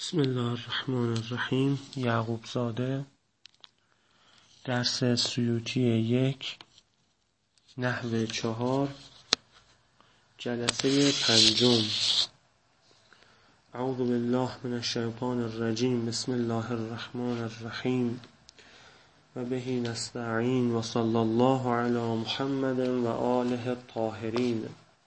بسم الله الرحمن الرحیم. یعقوب زاده، درس سیوطی 1، نحو 4، جلسه 5. اعوذ بالله من الشیطان الرجیم. بسم الله الرحمن الرحیم و به نستعین و صلی الله علی محمد و آله الطاهرین.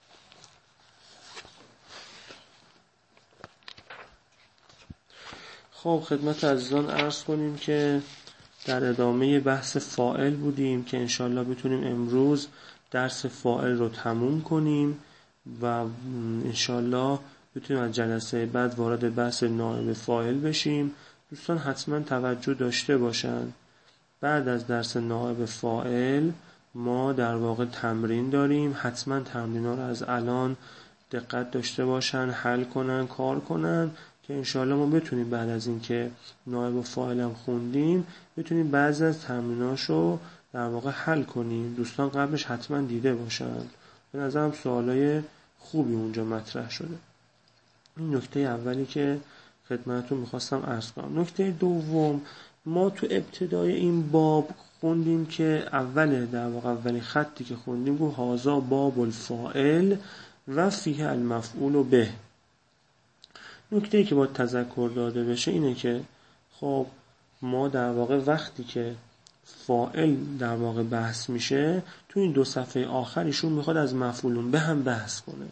خب خدمت عزیزان عرض کنیم که در ادامه بحث فاعل بودیم که انشالله بتونیم امروز درس فاعل رو تموم کنیم و انشالله بتونیم از جلسه بعد وارد بحث نائب فاعل بشیم. دوستان حتما توجه داشته باشن، بعد از درس نائب فاعل ما در واقع تمرین داریم. حتما تمرین‌ها رو از الان دقت داشته باشن، حل کنن، کار کنن که انشاءالله ما بتونیم بعد از اینکه نائب و فاعل هم خوندیم بتونیم بعضی از تمریناشو در واقع حل کنیم. دوستان قبلش حتما دیده باشن، به نظرم سوالای خوبی اونجا مطرح شده. این نکته اولی که خدمتتون میخواستم عرض کنم. نکته دوم، ما تو ابتدای این باب خوندیم که اولین خطی که خوندیم گفت هذا باب الفاعل و فیه المفعول به. نکته‌ای که باید تذکر داده بشه اینه که خب ما در واقع وقتی که فاعل در واقع بحث میشه تو این 2 صفحه آخرشون میخواد از مفعول به هم بحث کنه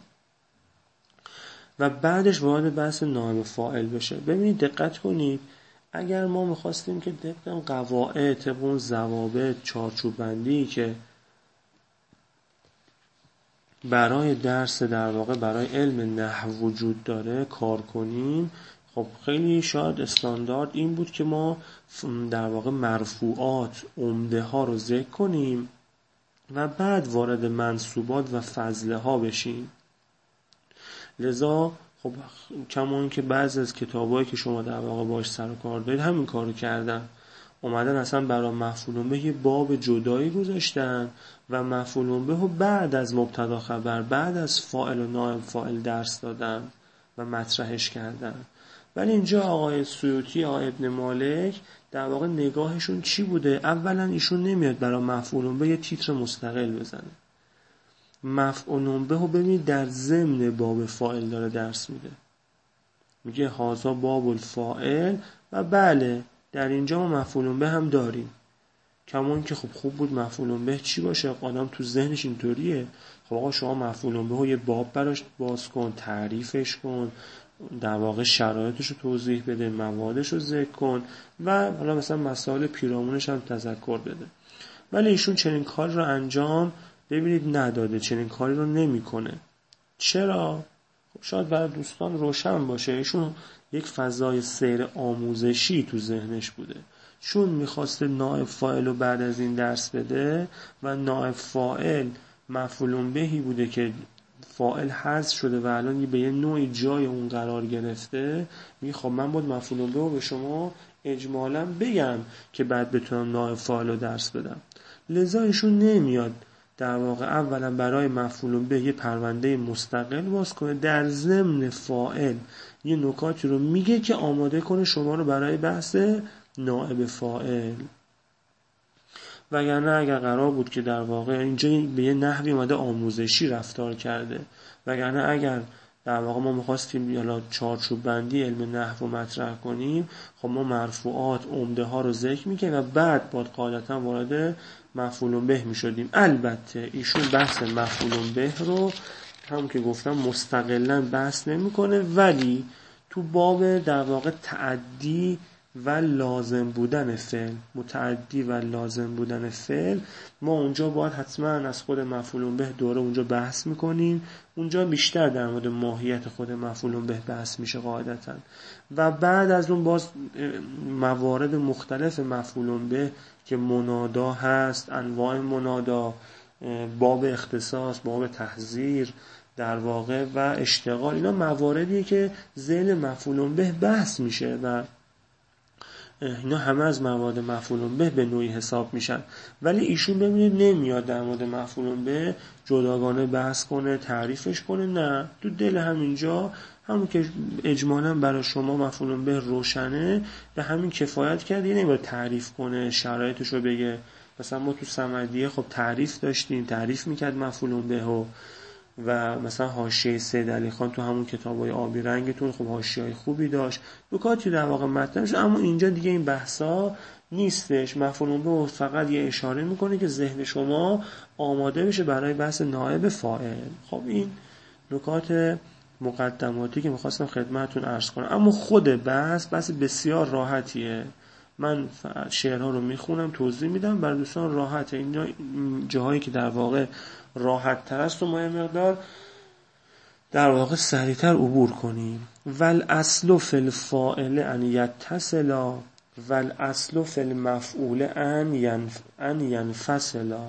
و بعدش وارد بحث نائب فاعل بشه. ببینید دقت کنید، اگر ما میخواستیم که طبق قواعد، طبق ضوابط، چارچوب بندی که برای درس در واقع برای علم نحو وجود داره کار کنیم، خب خیلی شاید استاندارد این بود که ما در واقع مرفوعات، عمده ها رو ذکر کنیم و بعد وارد منصوبات و فضله ها بشیم. لذا خب کما اینکه بعضی از کتابایی که شما در واقع باش سر و کار دارید همین کارو کردن، اومدن اصلا برای مفعول به یه باب جدایی گذاشتن و مفعول به رو بعد از مبتدا خبر، بعد از فاعل و نائب فاعل درس دادن و مطرحش کردن. ولی اینجا آقای سیوطی، آقای ابن مالک در واقع نگاهشون چی بوده؟ اولا ایشون نمیاد برای مفعول به یه تیتر مستقل بزنه. مفعول به رو ببینید در ضمن باب فاعل داره درس میده، میگه هذا باب الفاعل و بله در اینجا ما مفعول به هم داریم. کمان که خب خوب بود مفعول به چی باشه؟ آدم تو ذهنش اینطوریه. خب آقا شما مفعول به رو یه باب براش باز کن، تعریفش کن، در واقع شرایطش رو توضیح بده، موادش رو ذکر کن و حالا مثلا مسائل پیرامونش هم تذکر بده. ولی ایشون چنین کاری رو انجام ببینید نداده، چنین کاری رو نمیکنه. چرا؟ خب شاید برای دوستان روشن باشه، ایشون یک فضای سیر آموزشی تو ذهنش بوده، چون میخواسته نائب فاعل رو بعد از این درس بده و نائب فاعل مفعول بهی بوده که فاعل حذف شده و الان به یه نوعی جای اون قرار گرفته. میگه خب من باید مفعول به رو به شما اجمالا بگم که بعد بتونم نائب فاعل رو درس بدم. لذا ایشون نمیاد در واقع اولا برای مفعول به یه پرونده مستقل باز کنه، در ضمن فاعل یه نکاتی رو میگه که آماده کنه شما رو برای بحث نائب فاعل. وگرنه اگر قرار بود که در واقع اینجا به یه نحوی اومده آموزشی رفتار کرده، وگرنه اگر در واقع ما می‌خواستیم حالا چارچوب بندی علم نحو مطرح کنیم، خب ما مرفوعات، عمده ها رو ذکر می‌کنیم و بعد قاعدتاً وارد مفعول به می‌شدیم. البته ایشون بحث مفعول به رو هم که گفتم مستقلاً بحث نمی‌کنه، ولی تو باب در واقع تعدی و لازم بودن فعل، متعدی و لازم بودن فعل، ما اونجا باید حتما از خود مفعول به دوره اونجا بحث میکنیم. اونجا بیشتر در مورد ماهیت خود مفعول به بحث میشه قاعدتا و بعد از اون باز موارد مختلف مفعول به که منادا هست، انواع منادا، باب اختصاص، باب تحذیر در واقع و اشتغال، اینا مواردیه که ذیل مفعول به بحث میشه و اینا همه از مواد مفعول به نوعی حساب میشن. ولی ایشون ببینید نمیاد در مورد مفعول به جداگانه بحث کنه، تعریفش کنه، نه، تو دل همینجا همون که اجمالاً برای شما مفعول به روشنه به همین کفایت کرد، یعنی نمیاد تعریف کنه، شرایطشو بگه. مثلا ما تو صمدیه خب تعریف داشتیم، تعریف میکرد مفعول به و مثلا حاشیه سید علی خان تو همون کتابای آبی رنگتون خب حاشیه‌های خوبی داشت، نکاتی در واقع مطرح شد. اما اینجا دیگه این بحثا نیستش. مفعول به فقط یه اشاره میکنه که ذهن شما آماده بشه برای بحث نائب فاعل. خب این نکات مقدماتی که میخواستم خدمتتون عرض کنم. اما خود بحث بسیار راحتیه. من شعرها رو میخونم، توضیح میدم، برای دوستان راحته. این جاهایی که در واقع راحت تر است و ما یه مقدار در واقع سریعتر عبور کنیم. والاصل فی الفاعل ان یتصلا والاصل فی المفعول ان ینفصلا.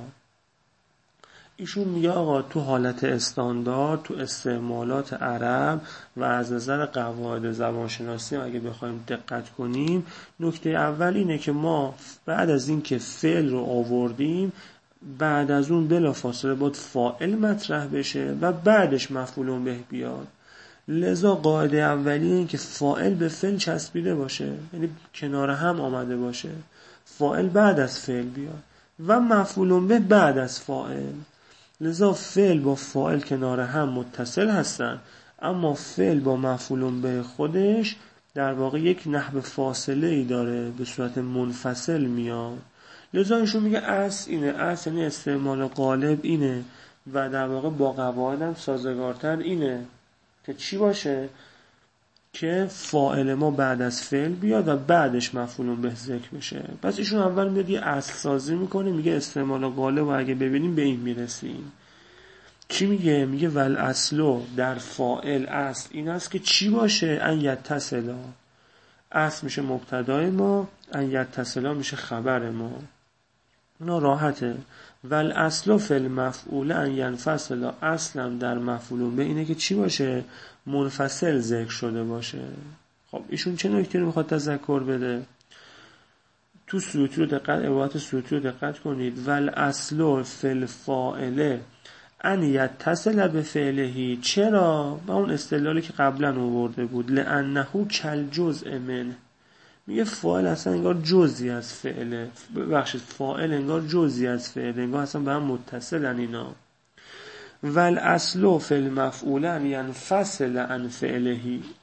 ایشون میگه آقا تو حالت استاندارد، تو استعمالات عرب و از نظر قواعد زبانشناسی اگه بخوایم دقت کنیم، نکته اول اینه که ما بعد از این که فعل رو آوردیم، بعد از اون بلافاصله باید فاعل مطرح بشه و بعدش مفعول به بیاد. لذا قاعده اولی این که فاعل به فعل چسبیده باشه، یعنی کنار هم آمده باشه، فاعل بعد از فعل بیاد و مفعول به بعد از فاعل. لذا فعل با فاعل کنار هم متصل هستن، اما فعل با مفعول به خودش در واقع یک نحو فاصله ای داره، به صورت منفصل میاد. لذا ایشون میگه اصل اینه، اصل یعنی استعمال غالب اینه و در واقع با قواعد هم سازگارتر اینه که چی باشه؟ که فاعل ما بعد از فعل بیاد و بعدش مفعول به ذکر بشه. پس ایشون اول میاد یه اصل سازی میکنه، میگه استعمال غالب و اگه ببینیم به این میرسیم. چی میگه؟ میگه والاصل در فاعل اصل این است که چی باشه؟ ان یتصلا. اصل میشه مبتدای ما، ان یتصلا میشه خبر ما. اینا راحته. والاصل فی المفعول ان ینفصلا. اصلا در مفعول به اینه که چی باشه؟ منفصل ذکر شده باشه. خب ایشون چه نکته رو میخواد تذکر بده؟ تو سیوطی رو دقت، عبارت سیوطی رو دقت کنید. والاصل فی الفاعل ان یتصل بفعله. چرا؟ با اون استدلالی که قبلا آورده بود، لانه کالجزء منه. میگه فاعل اصلا انگار جزئی از فعله، ببخشید فاعل انگار جزئی از فعله، انگار اصلا به هم متصلن اینا. والاصل فی المفعول ان ینفصل عن فعله.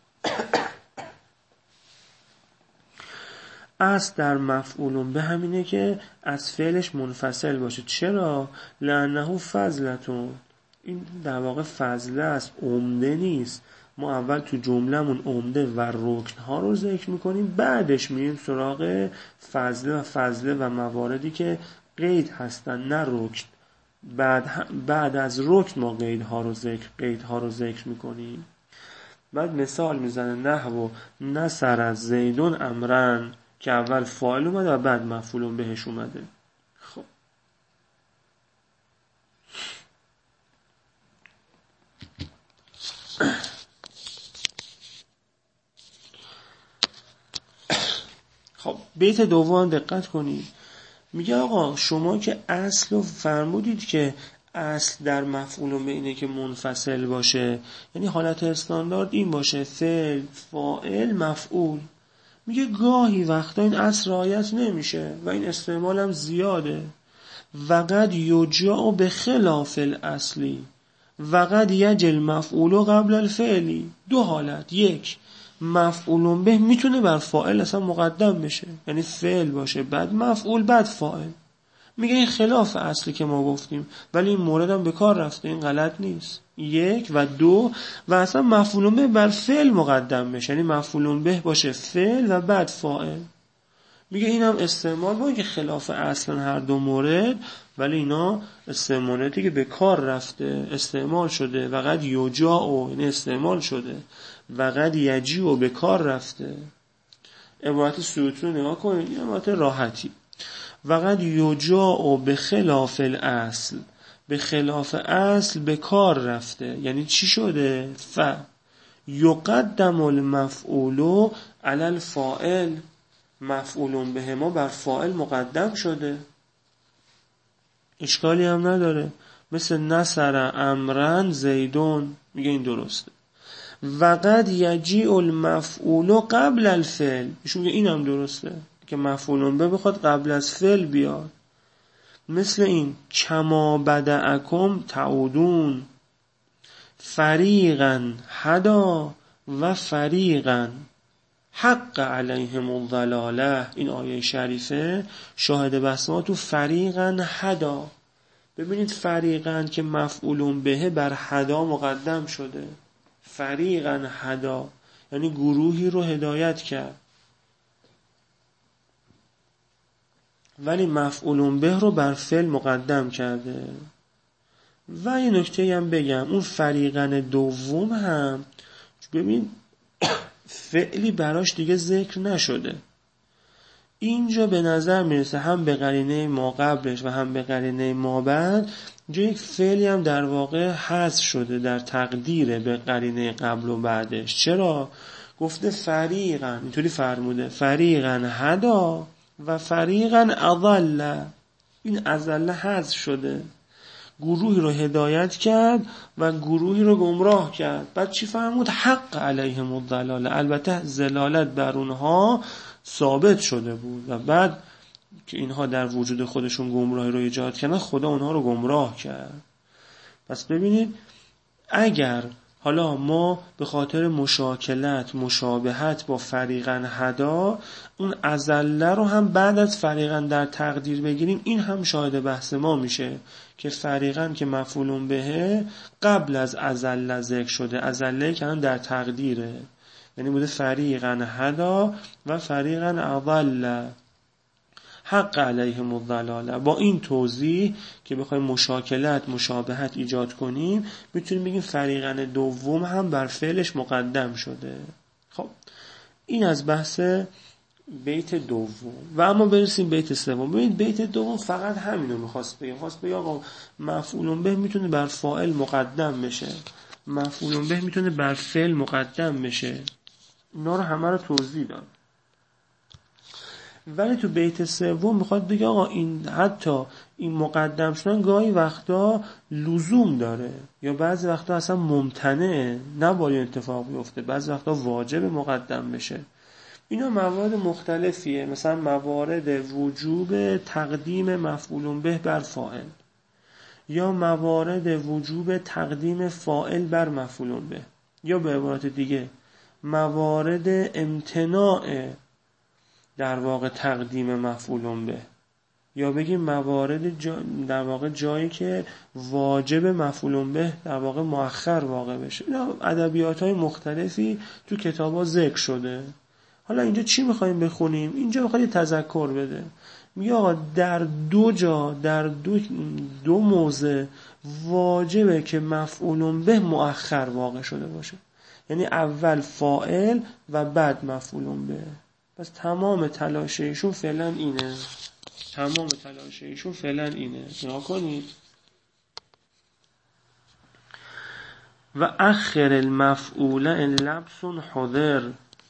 اصل در مفعول به همینه که از فعلش منفصل باشه. چرا؟ لانه فضلتون. این در واقع فضله است، عمده نیست. ما اول تو جمله‌مون عمده و رکن‌ها رو ذکر می‌کنیم، بعدش میریم سراغ فضله و مواردی که قید هستن، نه رکن. بعد از رکن ما قیدها رو ذکر می‌کنیم. بعد مثال میزنه نحو نصر از زیدون امرن، که اول فاعل اومده و بعد مفعول بهش اومده. خب بیت دوم دقت کنید. میگه آقا شما که اصل رو فرمودید که اصل در مفعول به اینه که منفصل باشه، یعنی حالت استاندارد این باشه فعل فاعل مفعول. میگه گاهی وقتا این اصل رعایت نمیشه و این استعمال هم زیاده. وقد یجاء به خلاف الاصلی وقد یجل مفعول قبل الفعلی. دو حالت، یک مفعول به میتونه بر فاعل اصلا مقدم بشه، یعنی فعل باشه بعد مفعول بعد فاعل. میگه این خلاف اصلی که ما گفتیم، ولی این مورد هم به کار رفته، این غلط نیست. یک و دو و اصلا مفعول به بر فعل مقدم بشه، یعنی مفعول به باشه فعل و بعد فاعل. میگه این هم استعمال با اینکه خلاف اصلا هر دو مورد، ولی اینا استعمالاتی که به کار رفته استعمال شده. وقد یجاء یعنی استعمال شده، وقد یجیء به کار رفته. عبارت سیوطی رو نگاه کنید، این عبارت راحتی. وقد یجاء به خلاف الاصل، به خلاف اصل به کار رفته، یعنی چی شده؟ یقدم المفعول علی الفاعل. مفعول به ما بر فاعل مقدم شده، اشکالی هم نداره. مثل نصر امرن زیدون، میگه این درسته. وقد یجیء المفعول قبل الفعل، ایشون میگه این هم درسته که مفعول به بخواد قبل از فعل بیاد. مثل این کما بدأکم تعودون، فریقا هدا و فریقا حق علیهم الضلاله. این آیه شریفه شاهد بحث ما تو فریقا هدا. ببینید فریقا که مفعول به بر هدا مقدم شده، فریقا هدا یعنی گروهی رو هدایت کرد، ولی مفعول به رو بر فعل مقدم کرده. و یه نکته هم بگم، اون فریقا دوم هم ببین فعلی براش دیگه ذکر نشده. اینجا به نظر میرسه هم به قرینه ما قبلش و هم به قرینه ما بعد اینجا یک فعلی هم در واقع حذف شده در تقدیر به قرینه قبل و بعدش. چرا؟ گفته فریقا، اینطوری فرموده فریقا هدا و فریقا اضل. این اضل حذف شده، گروهی رو هدایت کرد و گروهی رو گمراه کرد. بعد چی فرمود؟ حق علیهم الضلاله. البته ضلالت بر اونها ثابت شده بود و بعد که اینها در وجود خودشون گمراهی رو ایجاد کردن، خدا اونها رو گمراه کرد. پس ببینید اگر حالا ما به خاطر مشاکلت مشابهت با فریقا هدا اون ازله رو هم بعد از فریقا در تقدیر بگیریم، این هم شاهد بحث ما میشه که فریقا که مفعول به قبل از ازله ذکر شده، ازله که هم در تقدیره، یعنی بوده فریقا هدا و فریقا اضل حق علیهم الضلاله. با این توضیح که بخوایم مشاکلت مشابهت ایجاد کنیم میتونیم بگیم فریقا دوم هم بر فعلش مقدم شده. خب این از بحث بیت دوم. و اما برسیم بیت سوم. ببینید بیت دوم فقط همینو میخواست بگه، خواست بگه آقا مفعول به میتونه بر فاعل مقدم بشه، مفعول به میتونه بر فعل مقدم بشه، اینا رو همه رو توضیح داد. ولی تو بیت سوم میخواد بگه آقا این حتی این مقدم شدن گاهی وقتا لزوم داره یا بعضی وقتا اصلا ممتنعه، نباید اتفاق بیفته، بعضی وقتا واجب مقدم بشه. اینا موارد مختلفیه، مثلا موارد وجوب تقدیم مفعول به بر فاعل، یا موارد وجوب تقدیم فاعل بر مفعول به، یا به عبارت دیگه موارد امتناع در واقع تقدیم مفعول به، یا بگیم موارد در واقع جایی که واجب مفعول به در واقع مؤخر واقع بشه. اینا ادبیات‌های مختلفی تو کتابا ذکر شده. حالا اینجا چی می‌خوایم بخونیم؟ اینجا می‌خواد تذکر بده، میگه آقا در دو جا در دو موضع واجبه که مفعول به مؤخر واقع شده باشه، یعنی اول فاعل و بعد مفعول به. پس تمام تلاش ایشون فعلا اینه، تمام تلاش ایشون فعلا اینه. نگاه کنید و اخر المفعول ان لبس حضر،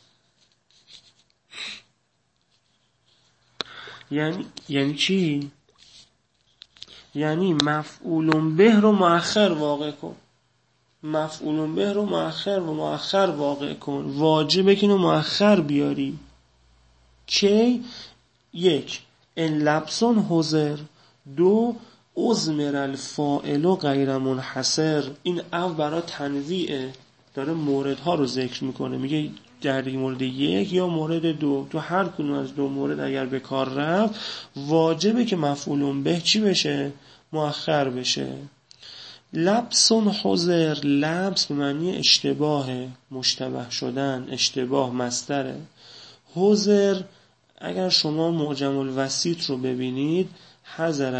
یعنی چی؟ یعنی مفعول به رو مؤخر واقع کن، مفعول به رو مؤخر واقع کن، واجبه که اینو مؤخر بیاری. کی؟ یک ان لبسون حضر، دو ازمر الفاعل غیر منحصر. این او برای تنویعه، داره موردها رو ذکر میکنه، میگه در مورد یک یا مورد دو، تو هر کدوم از دو مورد اگر به کار رفت واجبه که مفعول به چی بشه؟ مؤخر بشه. لبسون حضر، لبس به معنی اشتباه، مشتبه شدن، اشتباه مصدره. حضر اگر شما معجم الوسیط رو ببینید، حذر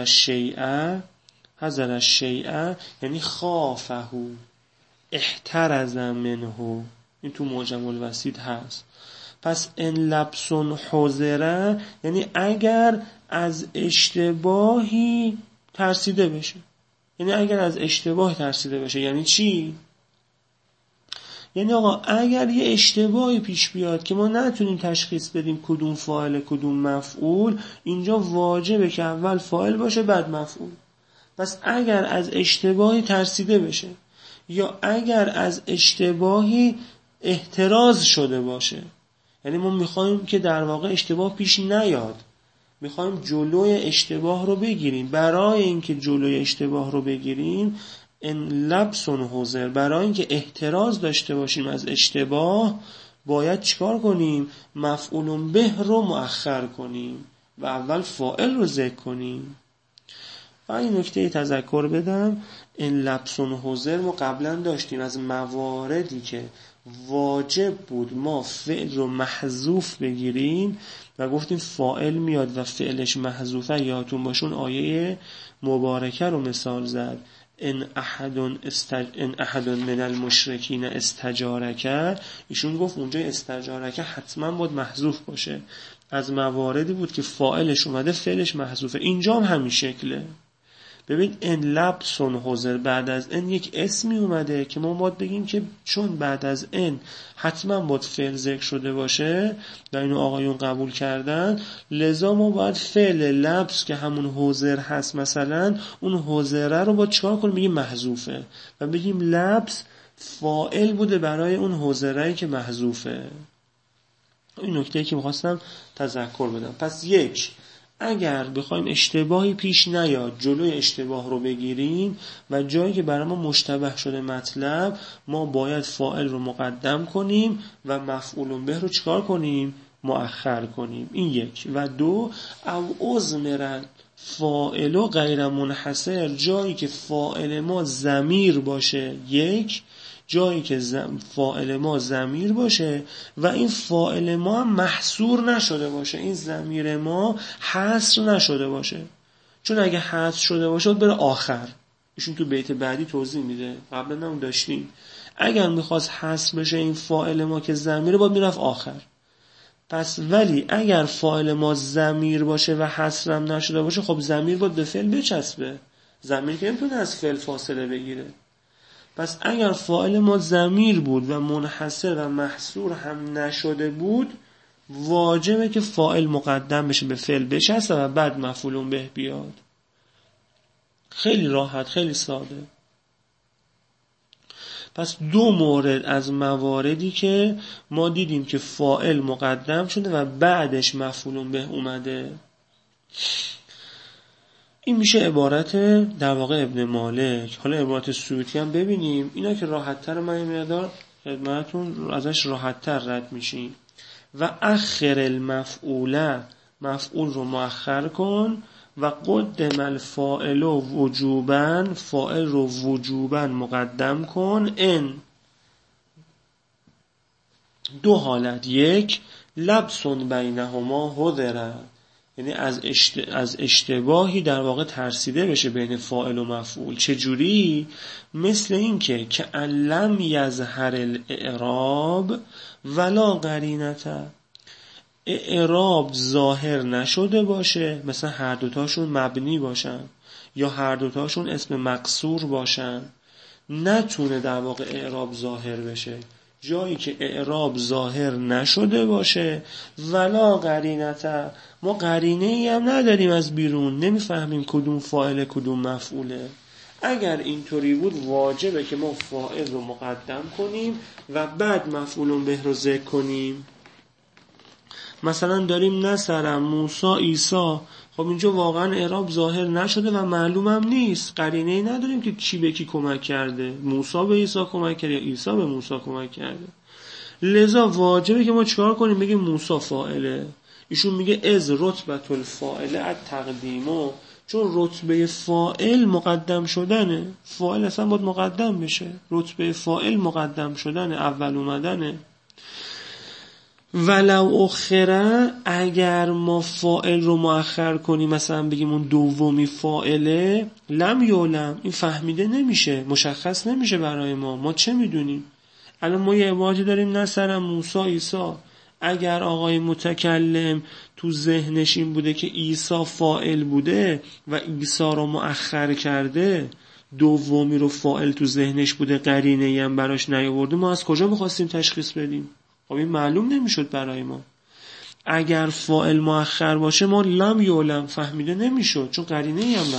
الشیء یعنی خافه، احترز منه، این تو معجم الوسیط هست. پس ان لبسون حضره یعنی اگر از اشتباهی ترسیده بشه، یعنی اگر از اشتباه ترسیده بشه. یعنی چی؟ یعنی آقا اگر یه اشتباهی پیش بیاد که ما نتونیم تشخیص بدیم کدوم فاعل کدوم مفعول، اینجا واجبه که اول فاعل باشه بعد مفعول. پس اگر از اشتباهی ترسیده بشه یا اگر از اشتباهی احتراز شده باشه، یعنی ما میخوایم که در واقع اشتباه پیش نیاد، میخوایم جلوی اشتباه رو بگیریم. برای اینکه جلوی اشتباه رو بگیریم ان لبس حذر، برای اینکه احتراز داشته باشیم از اشتباه، باید چیکار کنیم؟ مفعول به رو مؤخر کنیم و اول فاعل رو ذکر کنیم. و این نکته تذکر بدم، این لبس حذر ما قبلا داشتیم از مواردی که واجب بود ما فعل رو محذوف بگیریم و گفتیم فاعل میاد و فعلش محذوفه. یادتون باشون آیه مبارکه رو مثال زد، ان احد من المشرکین استجارک، ایشون گفت اونجا استجارک حتما باید محذوف باشه. از مواردی بود که فاعلش اومده فعلش محذوفه. اینجا هم همین شکله. ببین ان لبس حذر، بعد از ان یک اسمی اومده که ما باید بگیم که چون بعد از ان حتما باید فعل ذکر شده باشه و اینو آقایون قبول کردن، لذا ما باید فعل لبس که همون حذر هست مثلا اون حذره رو باید چکار کنیم؟ بگیم محذوفه و بگیم لبس فاعل بوده برای اون حذره‌ای که محذوفه. این نکته‌ای که می‌خواستم تذکر بدم. پس یک، اگر بخوایم اشتباهی پیش نیاد جلوی اشتباه رو بگیریم و جایی که برای ما مشتبه شده مطلب، ما باید فاعل رو مقدم کنیم و مفعول به رو چکار کنیم؟ مؤخر کنیم. این یک. و دو، او ازمرد فاعل و غیر منحصر، جایی که فاعل ما ضمیر باشه، یک، جایی که فاعل ما ضمیر باشه و این فاعل ما محصور نشده باشه، این ضمیر ما حصر نشده باشه. چون اگه حصر شده باشه بره آخر. ایشون تو بیت بعدی توضیح میده، قبلا هم داشتیم. اگر میخواست حصر بشه این فاعل ما که ضمیره باید میرفت آخر. پس ولی اگر فاعل ما ضمیر باشه و حصرم نشده باشه، خب ضمیر باید به فعل بچسبه. ضمیر که نمیتونه از فعل فاصله بگیره. پس اگر فاعل ما ضمیر بود و منحصر و محصور هم نشده بود، واجبه که فاعل مقدم بشه به فعل بچسبه و بعد مفعول به بیاد. خیلی راحت، خیلی ساده. پس دو مورد از مواردی که ما دیدیم که فاعل مقدم شده و بعدش مفعول به اومده، این میشه عبارت در واقع ابن مالک. حالا عبارت سیوطی هم ببینیم، اینا که راحت‌تر من میادار خدمتتون ازش راحت‌تر رد میشیم. و اخر المفعول، مفعول رو مؤخر کن، و قدم الفاعل وجوبا، فاعل رو وجوبا مقدم کن. ان دو حالت، یک لبس بینهما حذر، یعنی از اشتباهی در واقع ترسیده بشه بین فاعل و مفعول. چجوری؟ مثل این که لم یظهر الاعراب ولا قرینته، اعراب ظاهر نشده باشه، مثلا هر دوتاشون مبنی باشن یا هر دوتاشون اسم مقصور باشن، نتونه در واقع اعراب ظاهر بشه. جایی که اعراب ظاهر نشده باشه ولا قرینته، ما قرینه ای هم نداریم از بیرون، نمیفهمیم کدوم فاعل کدوم مفعوله. اگر اینطوری بود واجبه که ما فاعل رو مقدم کنیم و بعد مفعول به رو ذکر کنیم. مثلا داریم نصر موسی عیسی، خب اینجا واقعا اعراب ظاهر نشده و معلومم نیست، قرینه ای نداریم که کی به کی کمک کرده، موسی به عیسی کمک کرده یا عیسی به موسی کمک کرده. لذا واجبه که ما چیکار کنیم؟ بگیم موسی فاعله. ایشون میگه از رتبه الفاعل التقدیمو، چون رتبه فاعل مقدم شدنه، فاعل اصلا باید مقدم بشه، رتبه فاعل مقدم شدنه، اول اومدنه. ولو اخره، اگر ما فاعل رو مؤخر کنیم، مثلا بگیم اون دومی فاعله، لم یعلم، این فهمیده نمیشه، مشخص نمیشه برای ما چه میدونیم؟ الان ما یه عبارتی داریم نصر موسی عیسی، اگر آقای متکلم تو ذهنش این بوده که عیسی فاعل بوده و عیسی رو مؤخر کرده، دومی رو فاعل تو ذهنش بوده، قرینه‌ای هم براش نیاورده، ما از کجا می‌خواستیم تشخیص بدیم؟ خب این معلوم نمیشد برای ما. اگر فاعل مؤخر باشه ما لم یعلم فهمیده نمیشد، چون قرینه‌ای هم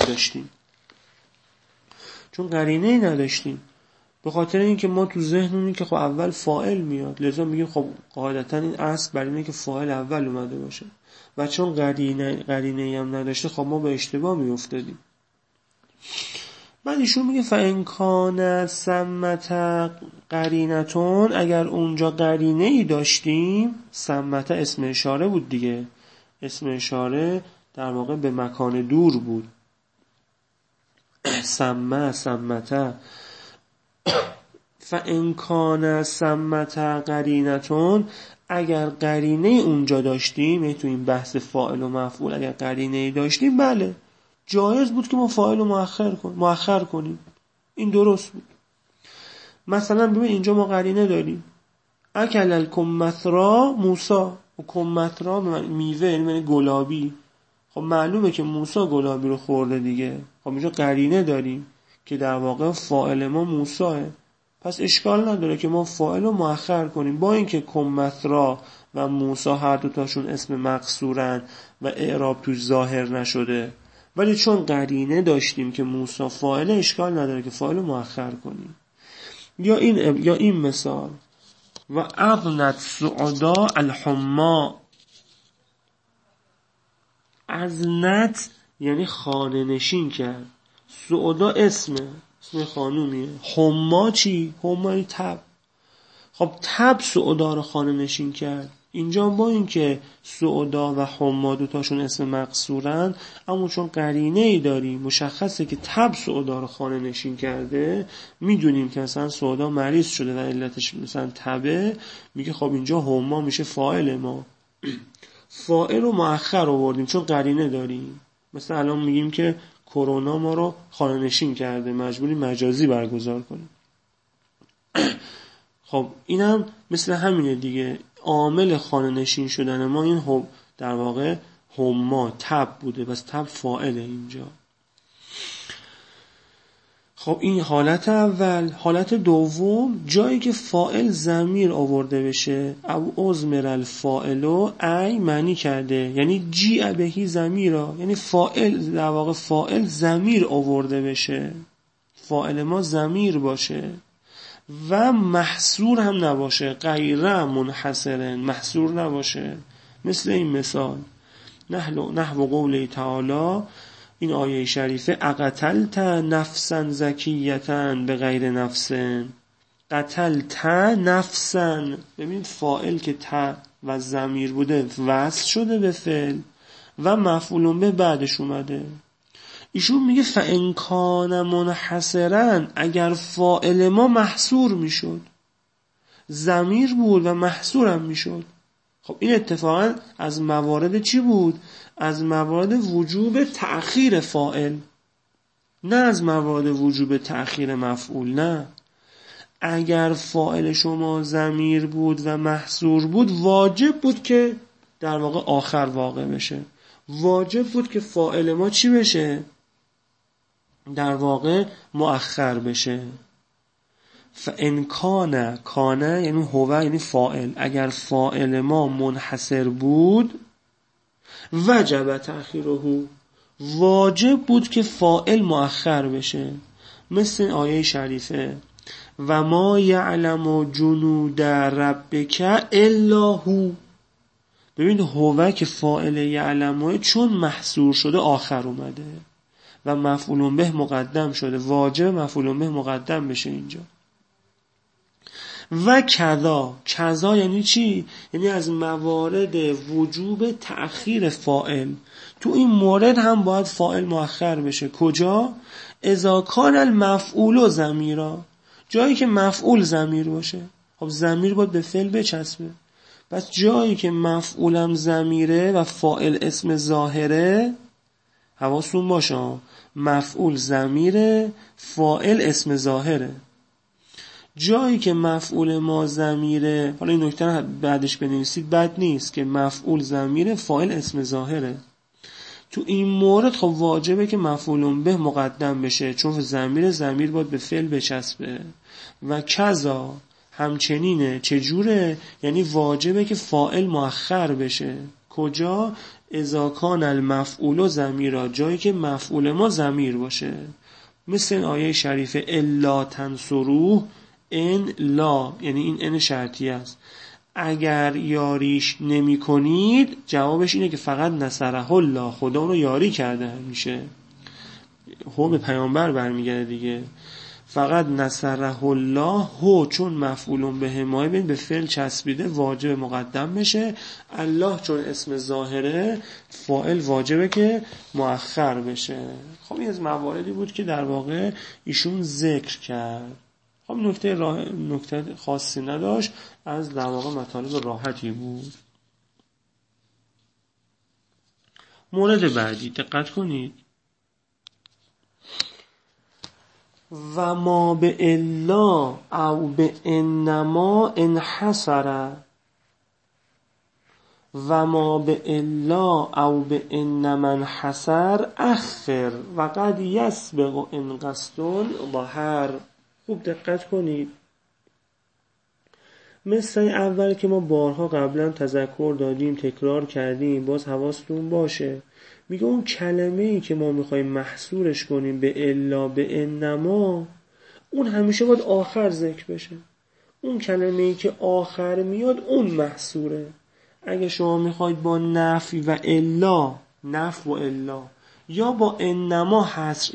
نداشتیم. به خاطر اینکه ما تو ذهنمون که خب اول فاعل میاد، لذا میگیم خب قاعدتا این اصل بر اینه که فاعل اول اومده باشه، و چون قرینه‌ای هم نداشته خب ما به اشتباه میافتادیم. بعد ایشون میگه فَإِنْ كَانَ ثَمَّةَ قَرِینَةٌ، اگر اونجا قرینه‌ای داشتیم، ثمته اسم اشاره بود دیگه، اسم اشاره در واقع به مکان دور بود. ثمته فَإِنْ كَانَ ثَمَّةَ قَرِینَةٌ، اگر قرینه اونجا داشتیم، یعنی تو این بحث فاعل و مفعول اگر قرینه‌ای داشتیم، بله جایز بود که ما فاعل رو مؤخر کنیم، این درست بود. مثلا ببین اینجا ما قرینه داریم اکل الکمثرا موسی، و کمثرا میوه یعنی گلابی، خب معلومه که موسی گلابی رو خورده دیگه، خب اینجا قرینه داریم که در واقع فاعل ما موسیه، پس اشکال نداره که ما فاعل رو مؤخر کنیم، با اینکه کمثرا و موسی هر دوتاشون اسم مقصورن و اعراب توش ظاهر نشده، ولی چون قرینه داشتیم که موسی فاعل، اشکال نداره که فاعل رو مؤخر کنیم. یا این مثال و اغنت سعدا الحما، اغنت یعنی خانه نشین کرد، سعدا اسم خانومیه، حما چی؟ حما تب، خب تب سعدا رو خانه نشین کرد. اینجا با اینکه سعدا و حما دوتاشون اسم مقصورن، اما چون قرینه ای داریم مشخصه که تب سعدا رو خانه نشین کرده، میدونیم که اصلا سعدا مریض شده و علتش مثلا تبه، میگه خب اینجا حما میشه فاعل ما، فاعل رو مؤخر آوردیم چون قرینه داریم. مثلا الان میگیم که کرونا ما رو خانه نشین کرده، مجبوری مجازی برگزار کنیم. خب اینم مثل همینه دیگه، عامل خانه نشین شدن ما این در واقع حما تب بوده، بس تب فاعله اینجا. خب این حالت اول. حالت دوم، جایی که فاعل ضمیر آورده بشه، او ازمر الفاعلو ای معنی کرده، یعنی جیع بهی ضمیرا، یعنی فاعل در واقع فاعل ضمیر آورده بشه، فاعل ما ضمیر باشه و محصور هم نباشه، غیر منحصر، محصور نباشه. مثل این مثال نحو قوله تعالی، این آیه شریفه، اقتلت نفسا زکیتا به غیر نفس، قتلت نفسا، ببین فاعل که تا و ضمیر بوده وصل شده به فعل و مفعول به بعدش اومده. ایشون میگه فَإِنْ كَانَ مُنْحَصِرًا، اگر فاعل ما محصور میشد، ضمیر بود و محصورم میشد. خب این اتفاقا از موارد چی بود؟ از موارد وجوب تأخیر فاعل، نه از موارد وجوب تأخیر مفعول. نه، اگر فاعل شما ضمیر بود و محصور بود، واجب بود که در واقع آخر واقع بشه، واجب بود که فاعل ما چی بشه؟ در واقع مؤخر بشه. فَإِنْ کَانَ یعنی هو، یعنی فاعل، اگر فاعل ما منحصر بود، وجب تأخیره، واجب بود که فاعل مؤخر بشه. مثل آیه شریفه و ما یعلم جنود ربک الا هو، ببین هو که فاعل یعلمه چون محصور شده آخر اومده و مفعول به مقدم شده، واجب مفعول به مقدم بشه اینجا. و کذا یعنی چی؟ یعنی از موارد وجوب تأخیر فاعل، تو این مورد هم باید فاعل مؤخر بشه. کجا؟ اذا کان المفعول ضمیرا، جایی که مفعول ضمیر باشه. خب ضمیر باید به فعل بچسبه، پس جایی که مفعولم ضمیره و فاعل اسم ظاهره، حواستون باشه مفعول ضمیره، فاعل اسم ظاهره. جایی که مفعول ما ضمیره، حالا این نکته بعدش بنویسید، بد نیست که مفعول ضمیره، فاعل اسم ظاهره. تو این مورد خب واجبه که مفعول به مقدم بشه، چون ضمیر باید به فعل بچسبه. و کذا همچنینه. چجوره؟ یعنی واجبه که فاعل مؤخر بشه. کجا؟ اذا کان المفعول ضمیرا، جایی که مفعول ما ضمیر باشه. مثل این آیه شریفه الا تنصروه، ان لا، یعنی این ان شرطیه است. اگر یاریش نمی کنید، جوابش اینه که فقط نصره الله، خدا اونو یاری کرده. میشه هو به پیامبر برمیگرده دیگه. فقط نصره الله هو، چون مفعول به حمایه بین به فعل چسبیده واجب مقدم بشه. الله چون اسم ظاهره، فاعل واجبه که مؤخر بشه. خب این از مواردی بود که در واقع ایشون ذکر کرد. خب نکته خاصی نداشت، از در واقع مطالب راحتی بود. مورد بعدی دقت کنید. و ما به الا او به انما انحصر، و ما به الا او به انما انحصر اخر و قد یسبق ان قصد ظهر. خوب دقت کنید. مثل اول که ما بارها قبلا تذکر دادیم، تکرار کردیم، باز حواستون باشه. میگه اون کلمه ای که ما میخوایم محصورش کنیم به الا به انما، اون همیشه باید آخر ذکر بشه. اون کلمه ای که آخر میاد اون محصوره. اگه شما میخواید با نفی و الا، نفی و الا، یا با انما حصر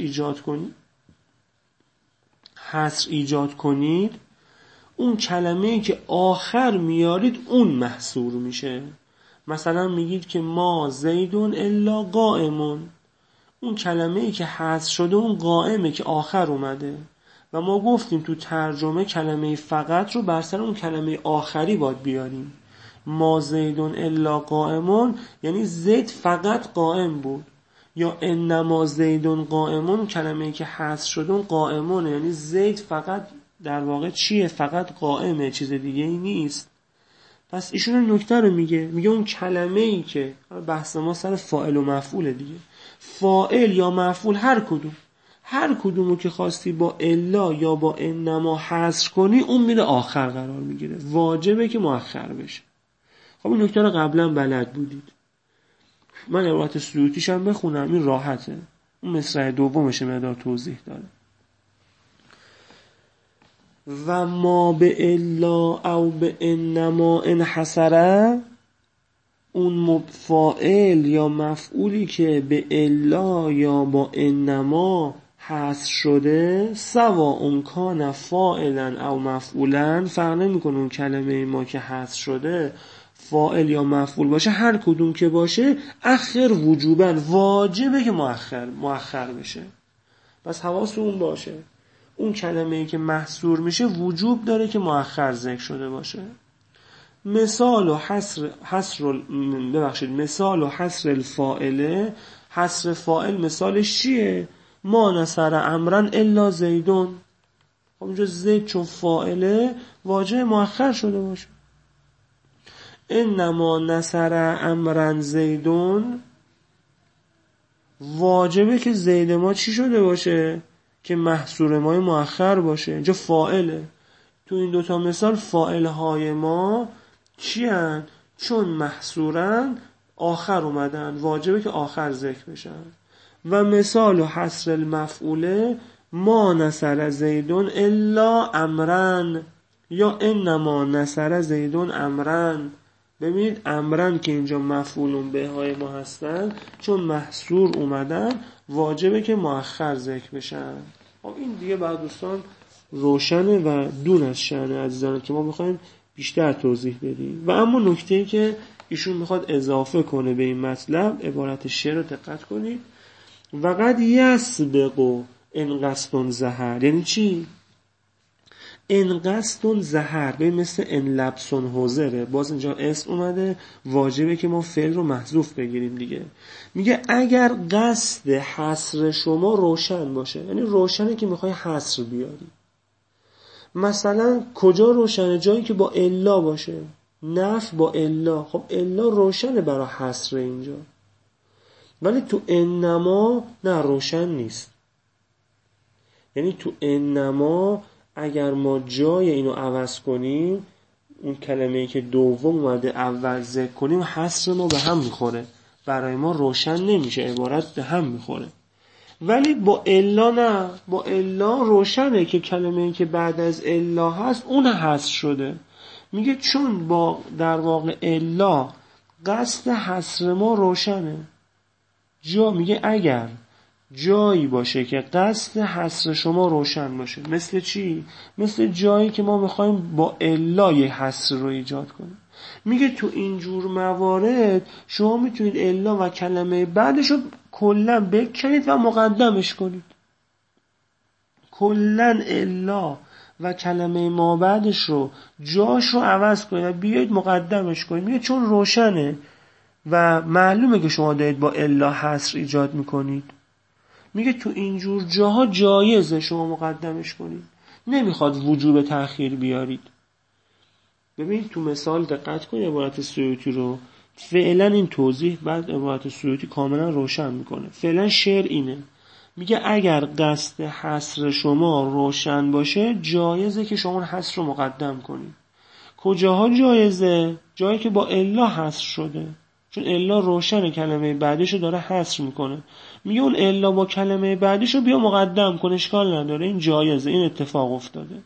ایجاد کنید، اون کلمه ای که آخر میارید اون محصور میشه. مثلا میگید که ما زیدون الا قائمون، اون کلمه ای که حذف شده اون قائمه که آخر اومده. و ما گفتیم تو ترجمه کلمه فقط رو بر سر اون کلمه آخری باید بیاریم. ما زیدون الا قائمون یعنی زید فقط قائم بود. یا انما زیدون قائمون، کلمه ای که حذف شده اون قائمونه، یعنی زید فقط در واقع چیه؟ فقط قائمه، چیز دیگه ای نیست. پس ایشون نکته رو میگه اون کلمه ای که بحث ما سر فاعل و مفعول دیگه، فاعل یا مفعول هر کدومو که خواستی با الا یا با انما حذف کنی، اون میره آخر قرار میگیره، واجبه که مؤخر بشه. خب این نکته رو قبلا بلد بودید. من عبارت سیوطیش هم بخونم، این راحته. اون مصرع دومش مقدار توضیح داره. و ما به الا او به انما انحصره، اون فاعل یا مفعولی که به الا یا با انما حذف شده، سواء کان فاعلا او مفعولا، فرق نمیکنه اون کلمه ما که حذف شده فاعل یا مفعول باشه، هر کدوم که باشه اخر وجوبا واجبه که مؤخر بشه. پس حواستون باشه اون کلمه‌ای که محصور میشه وجوب داره که مؤخر ذکر شده باشه. مثال و حصر الفاعله، حصر فاعل مثالش چیه؟ ما نصر امرن الا زیدون. خب اینجا زید چون فاعله واجب مؤخر شده باشه. انما نصر امرن زیدون، واجبه که زید ما چی شده باشه؟ که محصور ما مؤخر باشه. اینجا فاعله. تو این دوتا مثال فاعل های ما چی هن؟ چون محصورن آخر اومدن، واجبه که آخر ذکر بشن. و مثال و حصر المفعوله ما نصر زیدون الا امرن، یا انما نصر زیدون امرن. ببینید امرن که اینجا مفعولون به های ما هستن، چون محصور اومدن واجبه که مؤخر ذکر بشن. خب این دیگه بعد دوستان روشنه و دون از شأن عزیزان که ما میخوایم بیشتر توضیح بدیم. و اما نکته‌ای که ایشون میخواد اضافه کنه به این مطلب، عبارت شعر رو دقت کنید. و قد یسبق ان قصد ظهر، یعنی چی؟ ان قصد ظهر به مثل ان لبس حضره، باز اینجا اسم اومده، واجبه که ما فعل رو محذوف بگیریم دیگه. میگه اگر قصد حصر شما روشن باشه، یعنی روشنه که میخوای حصر بیاری. مثلا کجا روشنه؟ جایی که با الا باشه، نفی با الا. خب الا روشنه برای حصر اینجا. ولی تو انما نه، روشن نیست. یعنی تو انما اگر ما جای اینو عوض کنیم، اون کلمه‌ای که دوم اومده اول ذکر کنیم، حصر ما به هم میخوره، برای ما روشن نمیشه، عبارت به هم میخوره. ولی با الا نه، با الا روشنه که کلمه‌ای که بعد از الا هست اون حذف شده. میگه چون با در واقع الا قصد حصر ما روشنه. میگه اگر جایی باشه که قصد حصر شما روشن باشه، مثل چی؟ مثل جایی که ما میخوایم با الا یه حصر رو ایجاد کنیم. میگه تو اینجور موارد شما میتونید الا و کلمه بعدش رو کلا بکنید و مقدمش کنید. کلا الا و کلمه ما بعدش رو جاش رو عوض کنید و بیایید مقدمش کنید. میگه چون روشنه و معلومه که شما دارید با الا حصر ایجاد میکنید. میگه تو اینجور جاها جایزه شما مقدمش کنید، نمیخواد وجوب تأخیر بیارید. ببین تو مثال دقت کن عبارت سیوطی رو. فعلا این توضیح بعد عبارت سیوطی کاملا روشن میکنه. فعلا شعر اینه، میگه اگر قصد حصر شما روشن باشه جایزه که شما حصر رو مقدم کنید. کجاها جایزه؟ جایی که با الا حصر شده، چون الا روشن کلمه بعدش رو داره حصر میکنه. میگه اون الا با کلمه بعدش رو بیا مقدم کن، اشکال نداره، این جایزه، این اتفاق افتاده.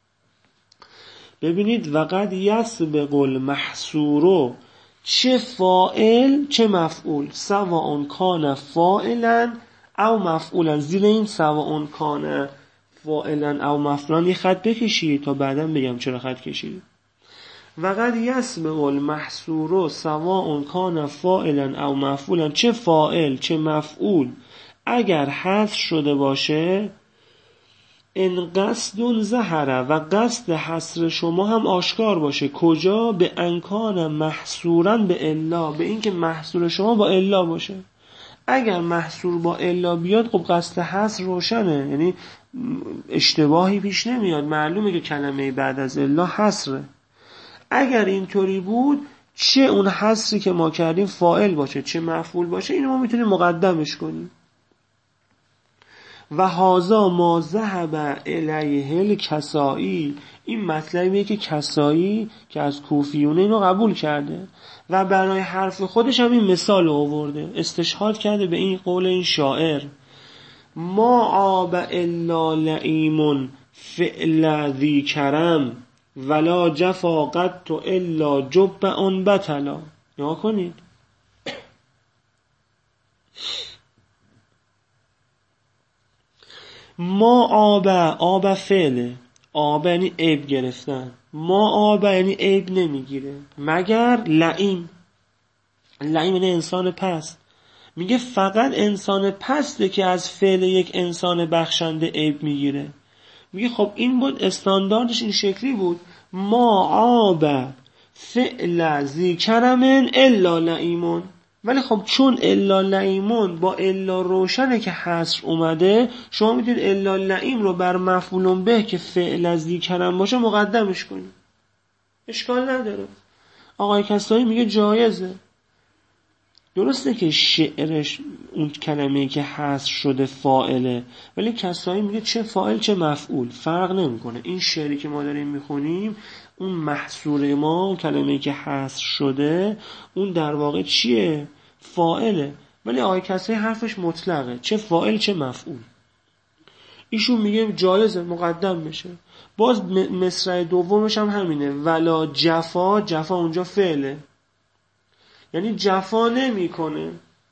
ببینید وقد یسبق المحصور، چه فاعل چه مفعول، سواء کان فاعلا او مفعولا. زیر این سواء کان فاعلا او مفعولا یه خط بکشید تا بعدا بگم چرا خط کشید. وقد یسبق المحصور سواء کان فاعلا او مفعولا، چه فاعل چه مفعول اگر حذف شده باشه، ان قصد ظهر، و قصد حصر شما هم آشکار باشه. کجا؟ به انکان محصورا به الا، به این که محصور شما با الا باشه. اگر محصور با الا بیاد خب قصد حصر روشنه، یعنی اشتباهی پیش نمیاد، معلومه که کلمه بعد از الا حصره. اگر اینطوری بود چه اون حصری که ما کردیم فاعل باشه چه مفعول باشه، اینو ما میتونیم مقدمش کنیم. و هازا ما ذهب الیه الکسائی، این مطلبیه که کسائی که از کوفیونه اینو قبول کرده و برای حرف خودش هم این مثال آورده، استشهاد کرده به این قول این شاعر: ما آب الا لئیم فعل ذی کرم ولا جفا قط الا جب ان بطلا. نگاه کنید، ما آب فعله، آب یعنی عیب گرفتن، ما آب یعنی عیب نمیگیره مگر لئیم. لئیم یعنی انسان پست. میگه فقط انسان پسته که از فعل یک انسان بخشنده عیب میگیره. میگه خب این بود استانداردش، این شکلی بود: ما آب فعل ذی کرم الا لئیمون. ولی خب چون الا لئیمون با الا روشنه که حصر اومده، شما میتونید الا لئیم رو بر مفعول به که فعل ذی کرم باشه مقدمش کنید، اشکال نداره. آقای کسایی میگه جایزه. درسته که شعرش اون کلمه‌ای که حذف شده فاعله، ولی کسایی میگه چه فاعل چه مفعول فرق نمیکنه. این شعری که ما داریم میخونیم، اون محصور ما، اون کلمه‌ای که حذف شده، اون در واقع چیه؟ فاعله. ولی آقای کسایی حرفش مطلقه، چه فاعل چه مفعول. ایشون میگه جایزه مقدم میشه. باز مصرع دومش هم همینه: ولا جفا، جفا اونجا فعله، یعنی جفا نمی کنه.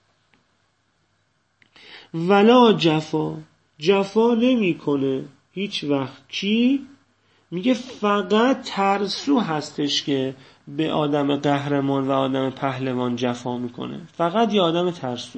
ولا جفا، جفا نمی کنه هیچ وقت. کی؟ میگه فقط ترسو هستش که به آدم قهرمان و آدم پهلوان جفا میکنه، فقط یه آدم ترسو.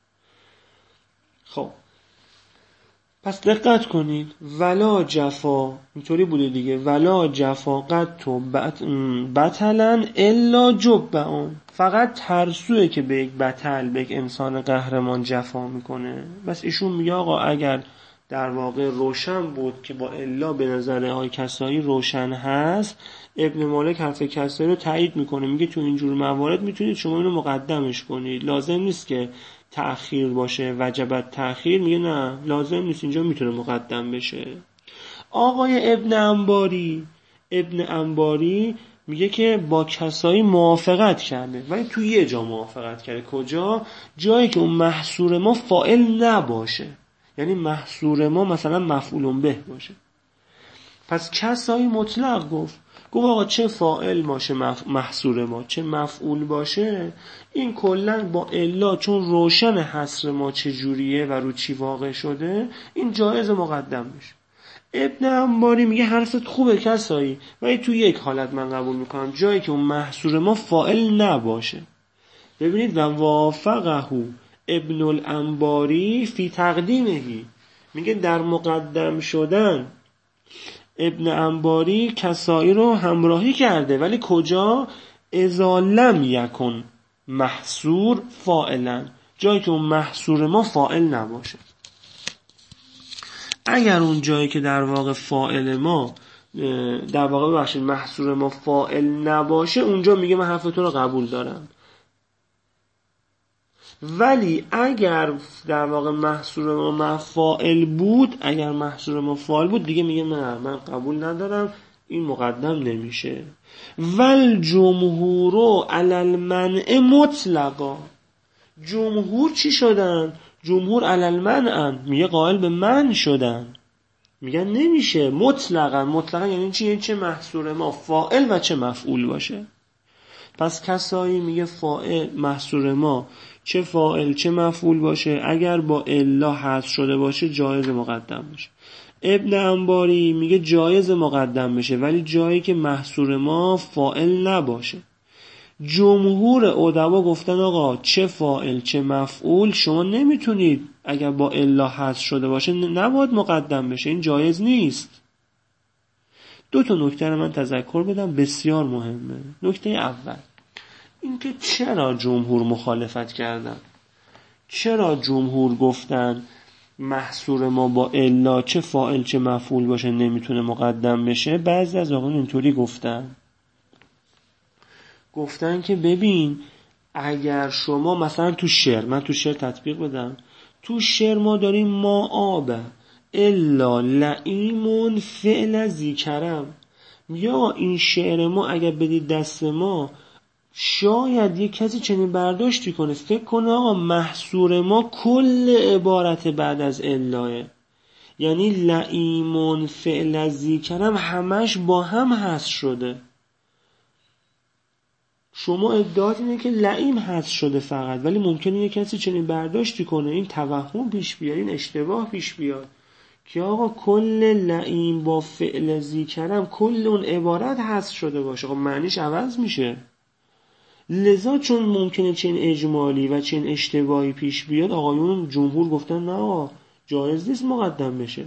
خب پس دقت کنید، ولا جفا اینطوری بوده دیگه: ولا جفا قط تو بطلا الا جبعون. فقط ترسوه که به یک بطل، به یک انسان قهرمان جفا میکنه. بس ایشون میگه آقا اگر در واقع روشن بود که با الا به نظر آقای کسایی روشن هست، ابن مالک حرف کسایی رو تایید میکنه، میگه تو اینجور موارد میتونید شما اینو مقدمش کنید، لازم نیست که تأخیر باشه، وجبت تأخیر، میگه نه لازم نیست، اینجا میتونه مقدم بشه. آقای ابن انباری میگه که با کسایی موافقت کرده، ولی تو یه جا موافقت کرده. کجا؟ جایی که اون محصور ما فاعل نباشه، یعنی محصور ما مثلا مفعول به باشه. پس کسایی مطلق گفت آقا چه فاعل باشه محصور ما، چه مفعول باشه، این کلن با الا چون روشن حصر ما چه جوریه و رو چی واقع شده، این جایز مقدم بشه. ابن انباری میگه حرفت خوبه کسایی، ولی تو یک حالت من قبول میکنم، جایی که اون محصور ما فاعل نباشه. ببینید و وافقه ابن الانباری فی تقدیمهی، میگه در مقدم شدن ابن انباری کسایی رو همراهی کرده، ولی کجا؟ اذا لم یکن محصور فاعلا، جایی که اون محصور ما فاعل نباشه. اگر اون جایی که در واقع فاعل ما محصور ما فاعل نباشه، اونجا میگه من حرف تو رو قبول دارم. ولی اگر در واقع محصور ما فاعل بود، دیگه میگه نه من قبول ندارم، این مقدم نمیشه. ول جمهور علی المنع مطلقا، جمهور چی شدن؟ جمهور علی المنع، میگه قائل به منع شدن، میگن نمیشه مطلقا یعنی چی؟ یعنی چه محصور ما فاعل و چه مفعول باشه. پس کسایی میگه فاعل محصور ما چه فاعل چه مفعول باشه، اگر با الا حذف شده باشه جایز مقدم بشه. ابن انباری میگه جایز مقدم بشه، ولی جایی که محصور ما فاعل نباشه. جمهور ادبا گفتن آقا چه فاعل چه مفعول شما نمیتونید اگر با الا حذف شده باشه نباید مقدم بشه، این جایز نیست. دو تا نکته رو من تذکر بدم بسیار مهمه. نکته اول اینکه چرا جمهور مخالفت کردن، چرا جمهور گفتن محصور ما با الا چه فاعل چه مفعول باشه نمیتونه مقدم بشه. بعضی از آقایون اینطوری گفتن که ببین اگر شما مثلا تو شعر، من تو شعر تطبیق بدم، تو شعر ما داریم ما آبه الا لعیمون فعل ذیکرم، یا این شعر ما اگر بدید دست ما شاید یک کسی چنین برداشتی کنه فکر کنه آقا محصور ما کل عبارت بعد از الاه، یعنی لعیمون فعل ذیکرم همش با هم حذف شده. شما ادعات اینه که لعیم حذف شده فقط، ولی ممکنه یک کسی چنین برداشتی کنه، این توهم پیش بیاد، این اشتباه پیش بیاد که آقا کل لعیم با فعل ذیکرم کل اون عبارت حذف شده باشه، خب معنیش عوض میشه. لذا چون ممکنه چنین اجمالی و چنین اشتباهی پیش بیاد، آقایون جمهور گفتن نه آقا جایز نیست مقدم بشه.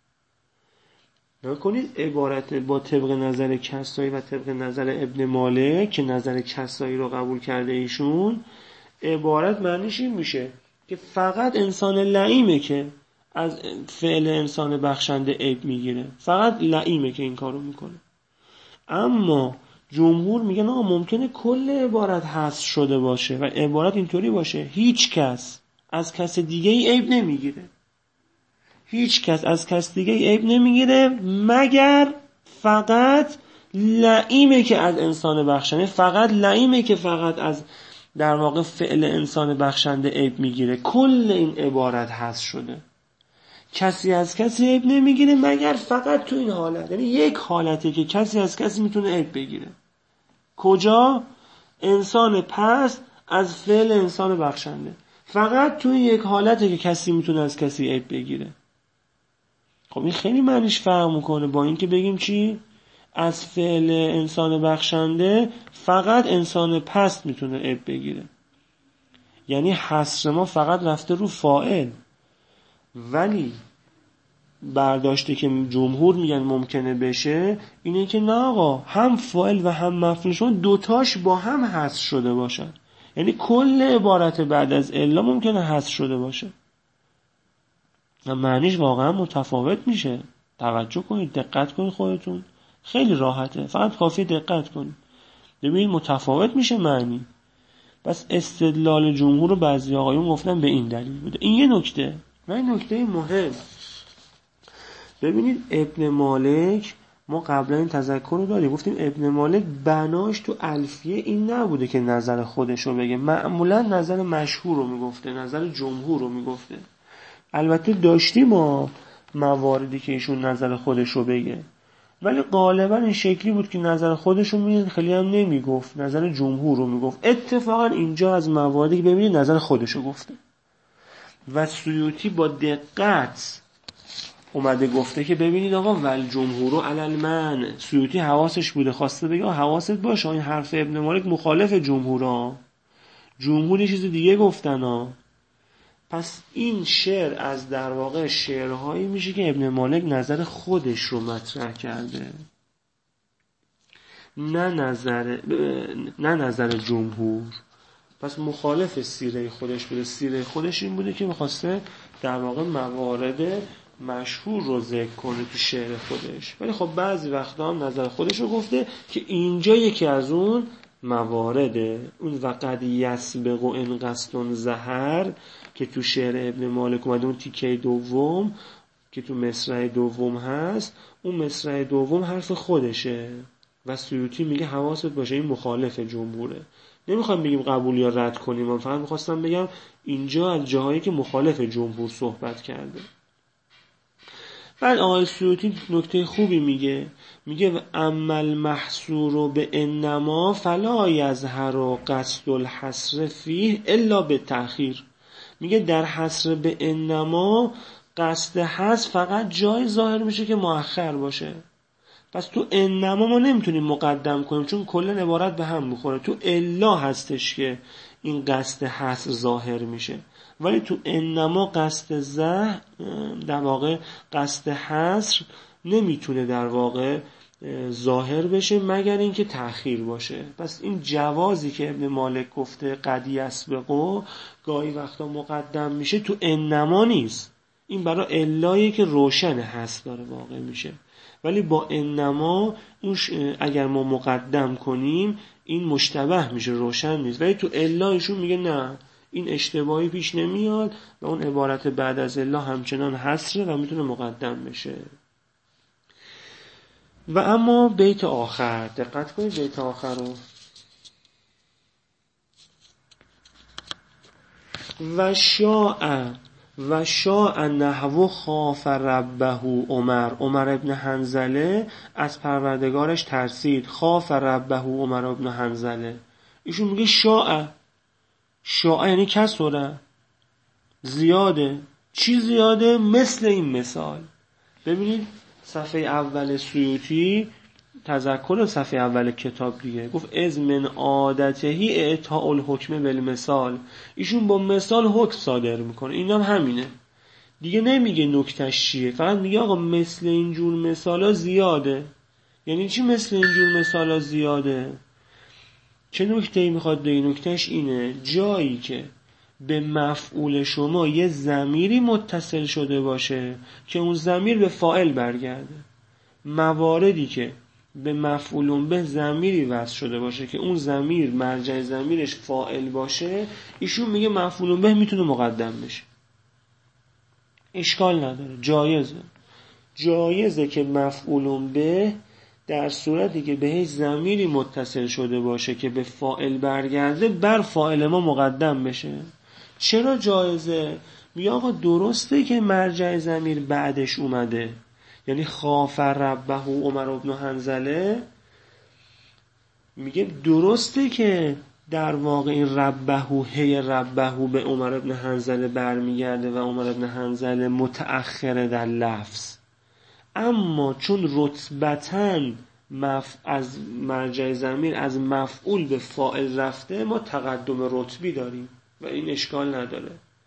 نکنید عبارت با طبق نظر کسایی و طبق نظر ابن مالک که نظر کسایی رو قبول کرده ایشون، عبارت معنیش این میشه که فقط انسان لعیمه که از فعل انسان بخشنده عیب میگیره، فقط لعیمه که این کارو میکنه. اما جمهور میگن آقا ممکنه کل عبارت حذف شده باشه و عبارت اینطوری باشه هیچ کس از کس دیگه ای عیب نمیگیره، هیچ کس از کس دیگه ای عیب نمیگیره مگر فقط لعیمه که از انسان بخشنده، فقط لعیمه که فقط از در واقع فعل انسان بخشنده عیب میگیره. کل این عبارت حذف شده، کسی از کسی عیب نمیگیره مگر فقط تو این حالت، یعنی یک حالته که کسی از کسی میتونه عیب بگیره. کجا؟ انسان پست از فعل انسان بخشنده، فقط تو این یک حالته که کسی میتونه از کسی عیب بگیره. خب این خیلی معنیش فرق میکنه با این که بگیم چی؟ از فعل انسان بخشنده فقط انسان پست میتونه عیب بگیره، یعنی حصر ما فقط رفته رو فاعل. ولی برداشته که جمهور میگن ممکنه بشه اینه که نه آقا هم فاعل و هم مفعول شما دوتاش با هم حذف شده باشن، یعنی کل عبارت بعد از الا ممکنه حذف شده باشه و معنیش واقعا متفاوت میشه. توجه کنید، دقت کنید، خودتون خیلی راحته، فقط کافی دقت کنید. ببینید متفاوت میشه معنی. پس استدلال جمهور رو بعضی آقایون گفتن به این دلیل بوده. این یه نکته. و این نکته مهم، ببینید ابن مالک، ما قبلا این تذکر رو داریم، گفتیم ابن مالک بناش تو الفیه این نبوده که نظر خودش رو بگه، معمولا نظر مشهور رو میگفته، نظر جمهور رو میگفته. البته داشتیم ما مواردی که ایشون نظر خودش رو بگه، ولی غالبا این شکلی بود که نظر خودش رو میگه، خیلی هم نمیگفت، نظر جمهور رو میگفت. اتفاقا اینجا از مواردی که ببینید نظر خودش رو گفته و سیوطی با دقت اومده گفته که ببینید آقا ول جمهور علی المنع. سیوطی حواسش بوده، خواسته بگه حواست باشه این حرف ابن مالک مخالف جمهورا، جمهور یه چیز دیگه گفتن ها. پس این شعر از در واقع شعرهایی میشه که ابن مالک نظر خودش رو مطرح کرده، نه نظر جمهور. پس مخالف سیره خودش بوده. سیره خودش این بوده که میخواسته در واقع موارد مشهور رو ذکر کنه تو شعر خودش، ولی خب بعضی وقتا هم نظر خودش رو گفته که اینجا یکی از اون موارده. اون وقد یسبق و انقصتون زهر که تو شعر ابن مالک اومده، اون تیکه دوم که تو مصرع دوم هست، اون مصرع دوم حرف خودشه و سیوطی میگه حواست باشه این مخالف جمهوره. نمیخوام بگیم قبول یا رد کنیم، من فقط میخواستم بگم اینجا از جاهایی که مخالف جمهور صحبت کرده. بعد آقای سیوطی نکته خوبی میگه اما المحصور به انما فلا یظهر قصد الحصر فیه الا به تأخیر. میگه در حصر به انما قصد حصر فقط جای ظاهر میشه که مؤخر باشه. پس تو انما ما نمیتونیم مقدم کنیم چون کلا عبارت به هم میخوره. تو الا هستش که این قصد حصر ظاهر میشه، ولی تو انما قصد در واقع قصد حصر نمیتونه در واقع ظاهر بشه مگر اینکه تأخیر باشه. پس این جوازی که ابن مالک گفته قد یسبقو گاهی وقتا مقدم میشه تو انما نیست، این برای الایی که روشن هست داره واقع میشه، ولی با انما اون اگر ما مقدم کنیم این مشتبه میشه، روشن نیست. ولی تو الایشون میگه نه این اشتباهی پیش نمیاد و اون عبارت بعد از الا همچنان حصره و میتونه مقدم بشه. و اما بیت آخر، دقت کنید بیت آخر رو، و شاء نحو خاف ربه عمر ابن حنظله از پروردگارش ترسید. خاف ربه عمر ابن حنظله، ایشون میگه شاء یعنی کسره، زیاده. چی زیاده؟ مثل این مثال. ببینید صفحه اول سیوطی، تذکر صفحه اول کتاب دیگه، گفت از من عادتهی اعطاء الحکم بالمثال. ایشون با مثال حکم صادر میکنه، این هم همینه دیگه، نمیگه نکتهش چیه، فقط میگه آقا مثل اینجور مثالا زیاده. یعنی چی مثل اینجور مثالا زیاده؟ چه نکتهی میخواد بگه؟ نکتهش اینه جایی که به مفعول شما یه ضمیری متصل شده باشه که اون ضمیر به فاعل برگرده، مواردی که به مفعول به ضمیری وصل شده باشه که اون ضمیر مرجع ضمیرش فاعل باشه، ایشون میگه مفعول به میتونه مقدم بشه، اشکال نداره، جایزه که مفعول به در صورتی که بهش ضمیری متصل شده باشه که به فاعل برگرده بر فاعل ما مقدم بشه. چرا جایزه؟ میگه آقا درسته که مرجع ضمیر بعدش اومده، یعنی خاف ربه عمر ابن حنظله، میگه درسته که در واقع این ربه به عمر ابن حنظله برمیگرده و عمر ابن حنظله متأخره در لفظ، اما چون رتبتاً از مرجع ضمیر از مفعول به فاعل رفته، ما تقدم رتبی داریم و این اشکال نداره.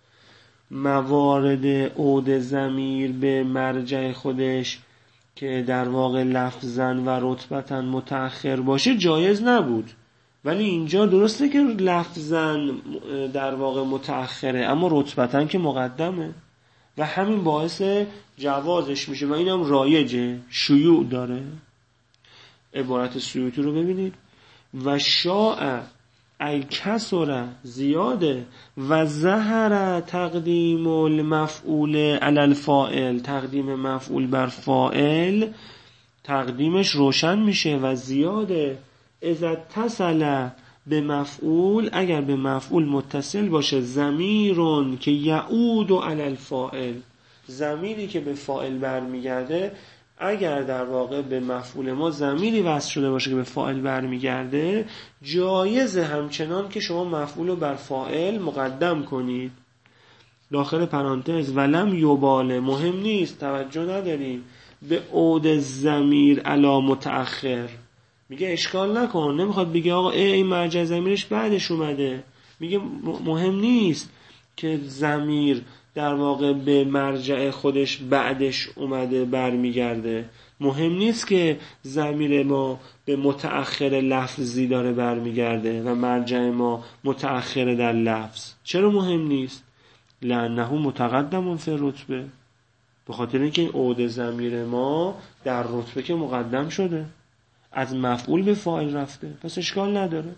موارد عود ضمیر به مرجع خودش که در واقع لفظاً و رتبتاً متأخر باشه جایز نبود، ولی اینجا درسته که لفظاً در واقع متأخره اما رتبتاً که مقدمه و همین باعث جوازش میشه و اینم رایجه، شیوع داره. عبارت سیوطی رو ببینید، و شاء ای کسره زیاده و ظهر تقدیم المفعول علی الفاعل، تقدیم مفعول بر فاعل تقدیمش روشن میشه و زیاده. اذا اتصل به مفعول، اگر به مفعول متصل باشه ضمیرون که یعود علی الفاعل، ضمیری که به فاعل برمیگرده، اگر در واقع به مفعول ما ضمیری وصل شده باشه که به فاعل برمیگرده، جایزه همچنان که شما مفعول رو بر فاعل مقدم کنید. داخل پرانتز ولم یباله، مهم نیست، توجه نداریم به عود ضمیر علی متأخر. میگه اشکال نکن، نمیخواد بگه آقا این مرجع ضمیرش بعدش اومده، میگه مهم نیست که ضمیر در واقع به مرجع خودش بعدش اومده برمیگرده، مهم نیست که ضمیر ما به متأخر لفظی داره برمیگرده و مرجع ما متأخر در لفظ. چرا مهم نیست؟ لأنه متقدم فی الرتبه، به خاطر اینکه این عود ضمیر ما در رتبه که مقدم شده، از مفعول به فاعل رفته، پس اشکال نداره.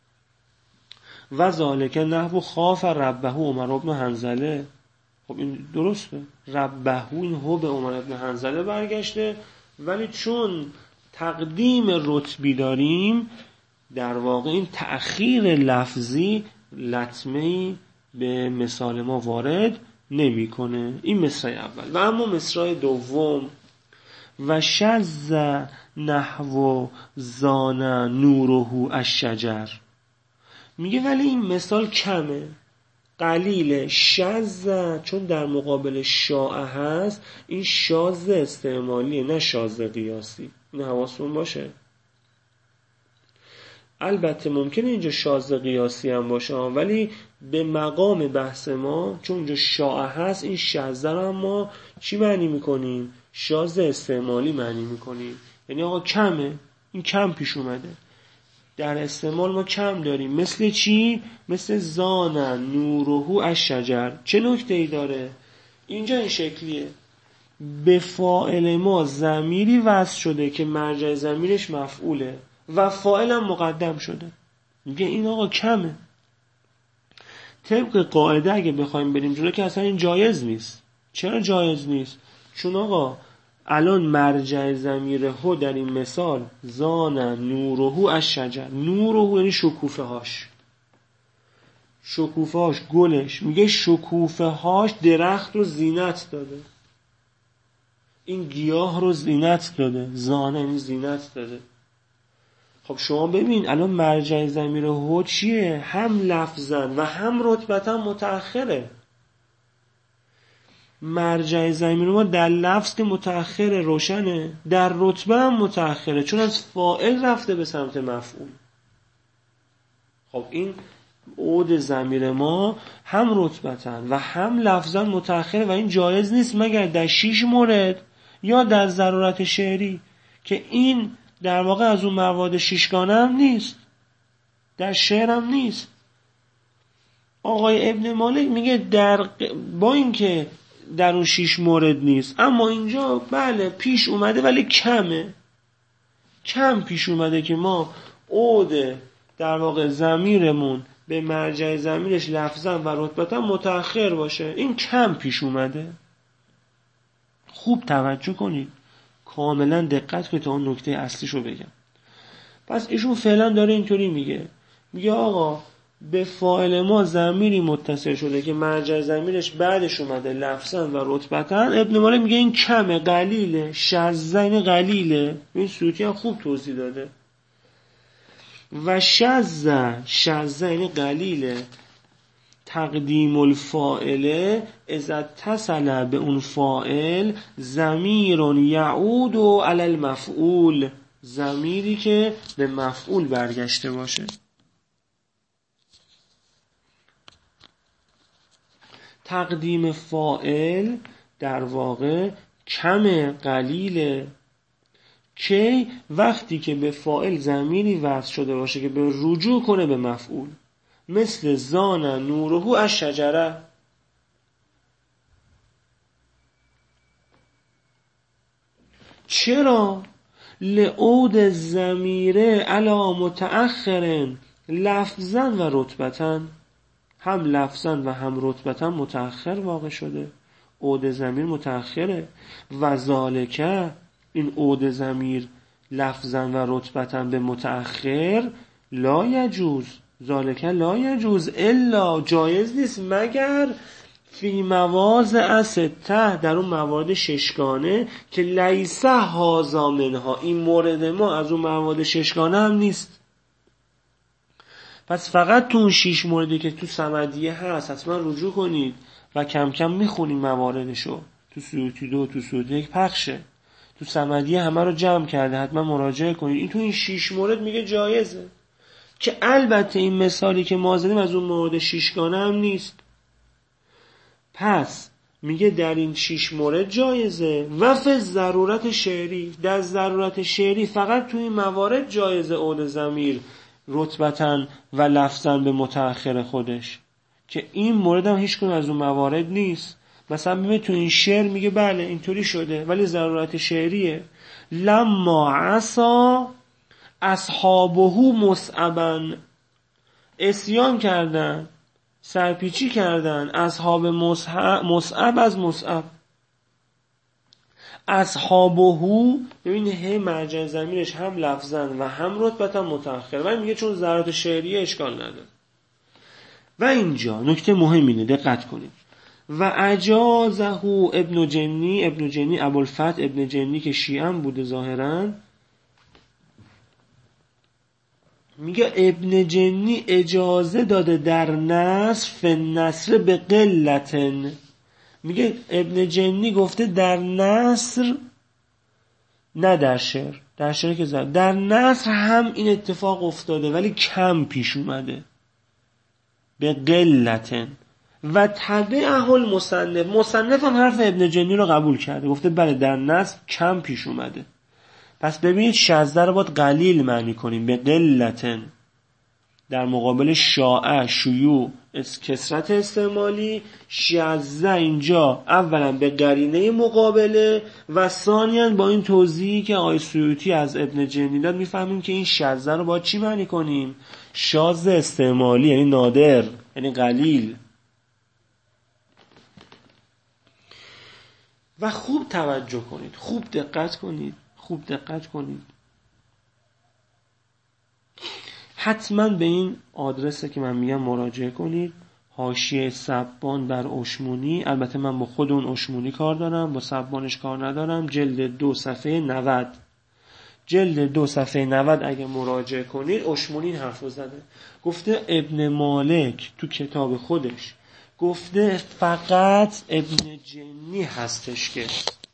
و ذالک نحو خاف ربه عمر بن حنظله. خب این درسته، ربه این هو به عمر بن حنظله برگشته، ولی چون تقدیم رتبی داریم در واقع این تأخیر لفظی لطمه‌ای به مثال ما وارد نمیکنه. این مصرع اول. و اما مصرع دوم، و شذ نحو زان نوره الشجر، میگه ولی این مثال کمه، قلیله. شذ چون در مقابل شاع هست، این شاذ استعمالیه نه شاذ قیاسی، این حواستون باشه. البته ممکنه اینجا شاذ قیاسی هم باشه، ولی به مقام بحث ما چون اینجا شاع هست، این شذ رو ما چی معنی میکنیم؟ شاذ استعمالی معنی میکنیم. یعنی آقا کمه، این کم پیش اومده، در استعمال ما کم داریم. مثل چی؟ مثل زانن نوره الشجر. چه نکته ای داره؟ اینجا این شکلیه، به فاعل ما ضمیری وصل شده که مرجع ضمیرش مفعوله و فاعل هم مقدم شده، میگه این آقا کمه. طبق قاعده اگه بخوایم بریم جلو که اصلا این جایز نیست. چرا جایز نیست؟ چون آقا الان مرجع ضمیر هو در این مثال زان نوره الشجر، نوره یعنی شکوفه هاش، شکوفه هاش گلش، میگه شکوفه هاش درخت رو زینت داده، این گیاه رو زینت داده، زانه یعنی زینت داده. خب شما ببین الان مرجع ضمیر هو چیه؟ هم لفظاً و هم رتبتاً متأخره. مرجع ضمیر ما در لفظ که متأخره روشنه، در رتبه هم متأخره چون از فاعل رفته به سمت مفعول. خب این عود ضمیر ما هم رتبتاً و هم لفظاً متأخره و این جایز نیست مگر در 6 مورد یا در ضرورت شعری، که این در واقع از اون مواد شیشگانه هم نیست، در شعر هم نیست. آقای ابن مالک میگه با اینکه در اون 6 مورد نیست، اما اینجا بله پیش اومده ولی کمه، کم پیش اومده که ما عود در واقع ضمیرمون به مرجع ضمیرش لفظاً و رتبتاً متأخر باشه، این کم پیش اومده. خوب توجه کنید، کاملا دقت کنید تا اون نکته اصلیشو بگم. پس ایشون فعلا داره اینطوری میگه آقا به فاعل ما ضمیری متصل شده که مرجع ضمیرش بعدش اومده لفظاً و رتبتاً. ابن مالک میگه این کمه، قلیله، شذین قلیله. این سیوطی هم خوب توضیح داده. و شذین قلیله تقدیم الفاعله اذا اتصل به اون فاعل ضمیر یعود علی المفعول، ضمیری که به مفعول برگشته باشه. تقدیم فاعل در واقع کم قلیله که وقتی که به فاعل ضمیری وصل شده باشه که به رجوع کنه به مفعول، مثل زان نوره الشجره. چرا؟ لعود ضمیره علی متأخر لفظاً و رتبتاً، هم لفظاً و هم رتبتاً متأخر واقع شده، عود ضمیر متأخره. و ذالکه، این عود ضمیر لفظاً و رتبتاً به متأخر، لا یجوز، ذالکه لا یجوز الا، جایز نیست مگر فی مواضع سته، در اون موارد ششگانه که لیس هذا منها، این مورد ما از اون موارد ششگانه هم نیست. پس فقط تو اون 6 موردی که تو صمدیه هست حتما رجوع کنید و کم کم میخونید مواردشو. تو سیوطی 2 تو سیوطی 1 پخشه، تو صمدیه همه رو جمع کرده، حتما مراجعه کنید. این تو این 6 مورد میگه جایزه، که البته این مثالی که ما زدیم از اون مورد ششگانه هم نیست. پس میگه در این 6 مورد جایزه. و فی ضرورت شعری، در ضرورت شعری فقط تو این موارد جایزه عود ضمیر رتبتاً و لفظاً به متأخر خودش، که این مورد هم هیچ کنون از اون موارد نیست. مثلا ببین تو این شعر میگه بله اینطوری شده ولی ضرورت شعریه. لما عصا اصحابه مصعبا، عصیان کردن، سرپیچی کردن اصحاب مصعب از مصعب. اصحابه، ببین هی مرجع ضمیرش هم لفظاً و هم رتبتاً متأخر، ولی میگه چون ضرورت شعریه اشکال نداره. و اینجا نکته مهمینه، دقت کنید. و اجازه ابن جنی، ابن جنی ابوالفتح ابن جنی که شیعه بوده ظاهراً، میگه ابن جنی اجازه داده در نثر فی نثر به قلتن. میگه ابن جنی گفته در نثر، نه در شعر، در شعر که زد، در نثر هم این اتفاق افتاده ولی کم پیش اومده، به قلتن. و تبعه المصنف، مصنف هم حرف ابن جنی رو قبول کرده، گفته بله در نثر کم پیش اومده. پس ببینید شذ رو باید قلیل معنی کنیم، به قلتن، در مقابل شاعه شیوع کثرت استعمالی. شذ اینجا اولا به قرینه مقابله و ثانیاً با این توضیحی که آقای سیوطی از ابن جنی داد میفهمیم که این شذ رو باید چی معنی کنیم؟ شاذ استعمالی، یعنی نادر، یعنی قلیل. و خوب توجه کنید، خوب دقت کنید، خوب دقت کنید. حتما به این آدرسه که من میگم مراجعه کنید، حاشیه سبان بر اشمونی. البته من با خود اون اشمونی کار دارم، با سبانش کار ندارم. جلد 2 صفحه 90، جلد 2 صفحه 90 اگه مراجعه کنید اشمونی این حرفو زده. گفته ابن مالک تو کتاب خودش گفته فقط ابن جنی هستش که،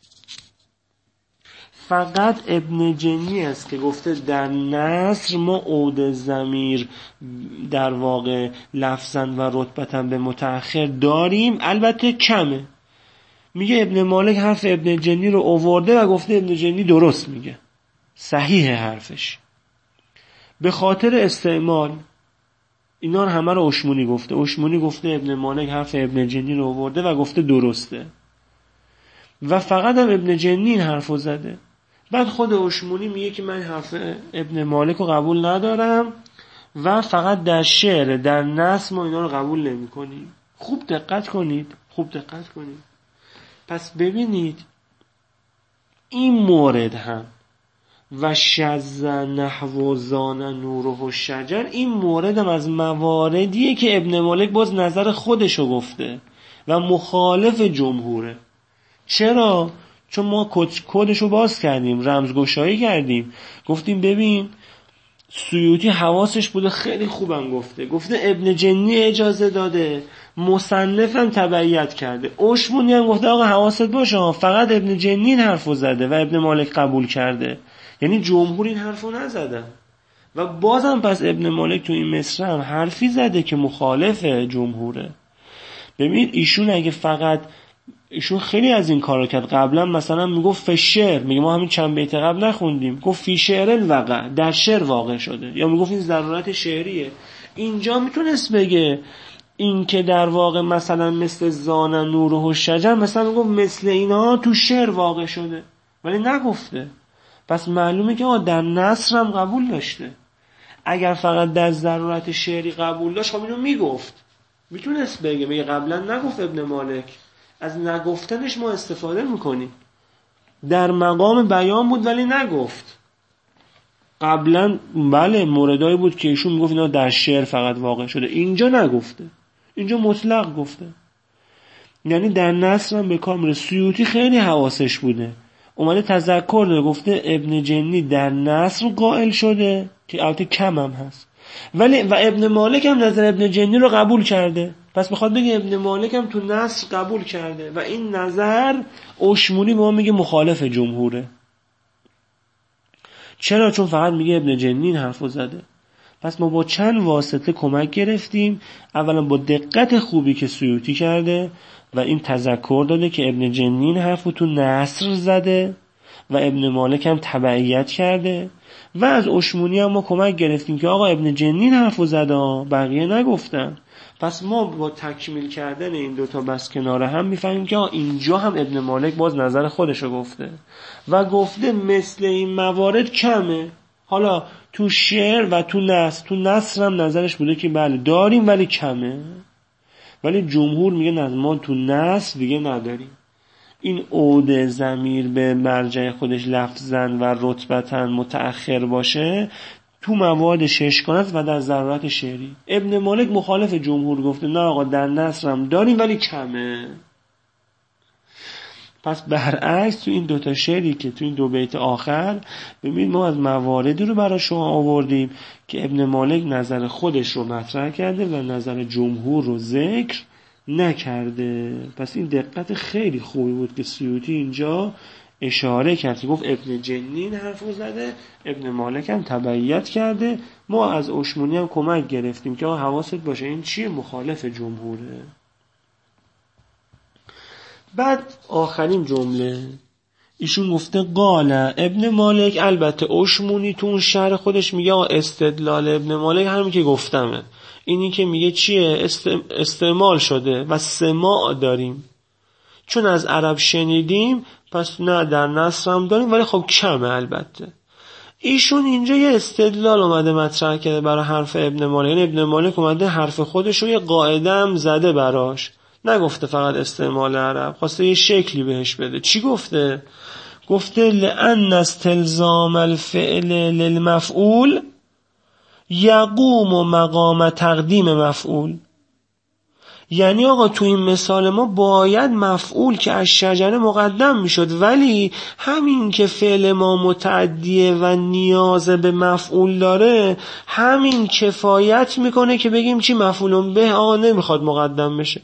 فقط ابن جنی است که گفته در نثر ما عود ضمیر در واقع لفظاً و رتبتاً به متأخر داریم، البته کمه. میگه ابن مالک حرف ابن جنی رو آورده و گفته ابن جنی درست میگه، صحیح حرفش، به خاطر استعمال. اینا همه رو اشمونی گفته. اشمونی گفته ابن مالک حرف ابن جنی رو آورده و گفته درسته و فقط هم ابن جنی این حرفو زده. بعد خود اشمونی میگه که من حرف ابن مالک رو قبول ندارم و فقط در شعر، در نثر ما اینا رو قبول نمی کنیم. خوب دقت کنید، خوب دقت کنید. پس ببینید این مورد هم و شذ نحو زان نوره الشجر، این مورد هم از مواردیه که ابن مالک باز نظر خودشو گفته و مخالف جمهوره. چرا؟ چون ما کدشو باز کردیم، رمزگشایی کردیم، گفتیم ببین سیوطی حواسش بوده، خیلی خوبم گفته ابن جنی اجازه داده، مصنفم تبعیت کرده. اشمونی هم گفته آقا حواست باشه فقط ابن جنی این حرفو زده و ابن مالک قبول کرده، یعنی جمهور این حرفو نزدن. و بازم پس ابن مالک تو این مصرع هم حرفی زده که مخالف جمهوره. ببینید ایشون اگه فقط، ایشون خیلی از این کارا کرد. قبلا مثلا میگفت فشر، میگه ما همین چند بیت قبل نخوندیم، گفت فی شعر الوقع، در شعر واقع شده، یا میگفت این ضرورت شعریه. اینجا میتونست بگه این که در واقع مثلا مثل زان نوره الشجر، مثلا میگفت مثل اینا تو شعر واقع شده، ولی نگفته. پس معلومه که در نثر هم قبول داشته. اگر فقط در ضرورت شعری قبول داشت خب اینو میگفت، میتونست بگه قبلا نگفت ابن مالک، از نگفتنش ما استفاده میکنیم. در مقام بیان بود ولی نگفت. قبلا بله موردایی بود که ایشون میگفت اینا در شعر فقط واقع شده، اینجا نگفته، اینجا مطلق گفته. یعنی در نثر هم به کار میره. سیوطی خیلی حواسش بوده، اومده تذکر داده، گفته ابن جنی در نثر قائل شده که البته کم هم هست، ولی و ابن مالک هم نظر ابن جنی رو قبول کرده. پس میخواد بگه ابن مالک هم تو نثر قبول کرده و این نظر اشمونی به ما میگه مخالف جمهوره. چرا؟ چون فقط میگه ابن جنی این حرفو زده. پس ما با چند واسطه کمک گرفتیم. اولا با دقت خوبی که سیوطی کرده و این تذکر داده که ابن جنی این حرفو تو نثر زده و ابن مالک هم تبعیت کرده، و از اشمونی هم ما کمک گرفتیم که آقا ابن جنی این حرفو زده، بقیه نگفتن. پس ما با تکمیل کردن این دوتا بس کنار هم میفهمیم که اینجا هم ابن مالک باز نظر خودشو گفته و گفته مثل این موارد کمه. حالا تو شعر و تو نثر هم نظرش بوده که بله داریم ولی کمه، ولی جمهور میگه نه ما تو نثر دیگه نداریم. این عود ضمیر به مرجع خودش لفظاً و رتبتاً متأخر باشه تو مواد ششگانه است و در ضرورت شعری. ابن مالک مخالف جمهور گفته نه آقا در نثر هم داریم ولی کمه. پس برعکس تو این دوتا شعری که تو این دو بیت آخر ببینید ما از مواردی رو برای شما آوردیم که ابن مالک نظر خودش رو مطرح کرده و نظر جمهور رو ذکر نکرده. پس این دقت خیلی خوبی بود که سیوطی اینجا اشاره کرد که گفت ابن جنی این حرفو زده، ابن مالک هم تبعیت کرده. ما از اشمونی هم کمک گرفتیم که حواست باشه این چیه، مخالف جمهوره. بعد آخرین جمله ایشون گفته قال ابن مالک، البته اشمونی تو اون شرح خودش میگه استدلال ابن مالک همین که گفتمه، اینی که میگه چیه، استعمال شده و سماع داریم، چون از عرب شنیدیم پس نه در نثر هم داریم ولی خب کمه. البته ایشون اینجا یه استدلال اومده مطرح کرده برای حرف ابن مالک، یعنی ابن مالک اومده حرف خودش رو یه قاعده هم زده براش، نگفته فقط استعمال عرب، خواسته یه شکلی بهش بده. چی گفته؟ گفته لأن استلزام الفعل للمفعول یقوم مقام تقدیم مفعول. یعنی آقا تو این مثال ما باید مفعول که از شجره مقدم میشد، ولی همین که فعل ما متعدیه و نیاز به مفعول داره همین کفایت میکنه که بگیم چی، مفعول به آقا نمیخواد مقدم بشه.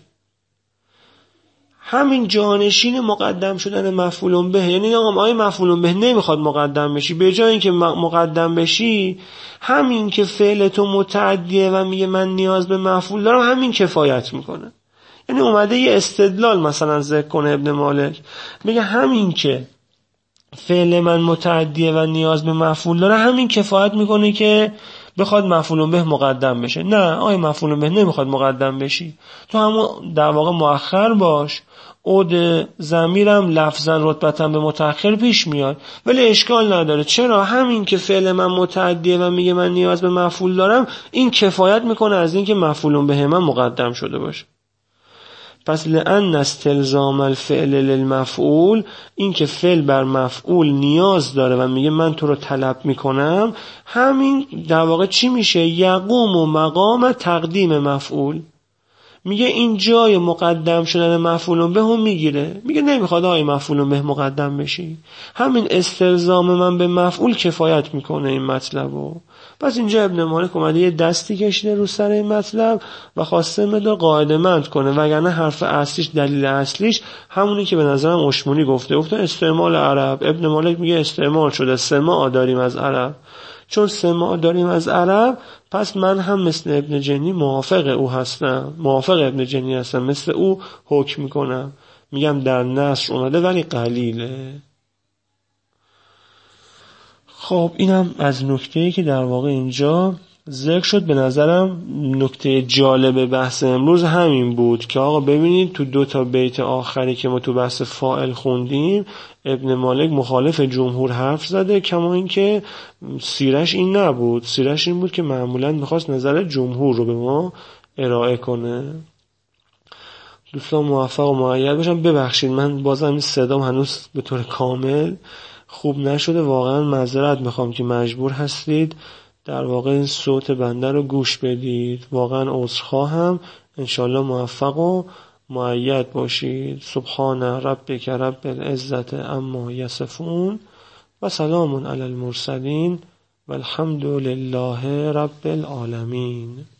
همین جانشین مقدم شدن مفعول به، یعنی آقا مفعول به نمیخواد مقدم بشی، به جای اینکه مقدم بشی همین که فعل تو متعدیه و میگه من نیاز به مفعول دارم همین کفایت میکنه. یعنی اومده یه استدلال مثلا ذکر کنه ابن مالک، میگه همین که فعل من متعدیه و نیاز به مفعول داره همین کفایت میکنه که بخواد مفعول به مقدم بشه. نه مفعول به نمیخواد مقدم بشی، تو همون در واقع مؤخر باش، عود ضمیرم لفظا رتبتا به متأخر پیش میاد ولی اشکال نداره. چرا؟ همین که فعل من متعدیه و میگه من نیاز به مفعول دارم این کفایت میکنه از این که مفعول به من مقدم شده باشه. پس لأن استلزام الفعل للمفعول، این که فعل بر مفعول نیاز داره و میگه من تو رو طلب میکنم، همین در واقع چی میشه، یقوم و مقام تقدیم مفعول. میگه این جای مقدم شدن مفعول به هم میگیره، میگه نمیخواد مفعول به مقدم بشی، همین استلزام من به مفعول کفایت میکنه این مطلبو. پس اینجا ابن مالک اومده یه دستی کشیده رو سر این مطلب و خواسته مدار قاعده مند کنه، وگرنه حرف اصلیش، دلیل اصلیش همونی که به نظرم اشمونی گفته استعمال عرب. ابن مالک میگه استعمال شده، سماع داریم از عرب، چون سماع داریم از عرب پس من هم مثل ابن جنی موافق او هستم، موافق ابن جنی هستم، مثل او حکم میکنم، میگم در نثر اومده ولی قلیله. خب اینم از نکته‌ای که در واقع اینجا ذکر شد. به نظرم نکته جالب بحث امروز همین بود که آقا ببینید تو 2 بیت آخری که ما تو بحث فاعل خوندیم ابن مالک مخالف جمهور حرف زده، کما اینکه سیرش این نبود، سیرش این بود که معمولا میخواست نظر جمهور رو به ما ارائه کنه. دوستان موفق و مؤید باشم. ببخشید من بازم این صدام هنوز به طور کامل خوب نشده، واقعا معذرت میخوام که مجبور هستید در واقع این صوت بنده رو گوش بدید، واقعا عذرخواهم. انشالله موفق و مؤید باشید. سبحان ربک رب العزت عما یصفون و سلام علی المرسلین و الحمد لله رب العالمین.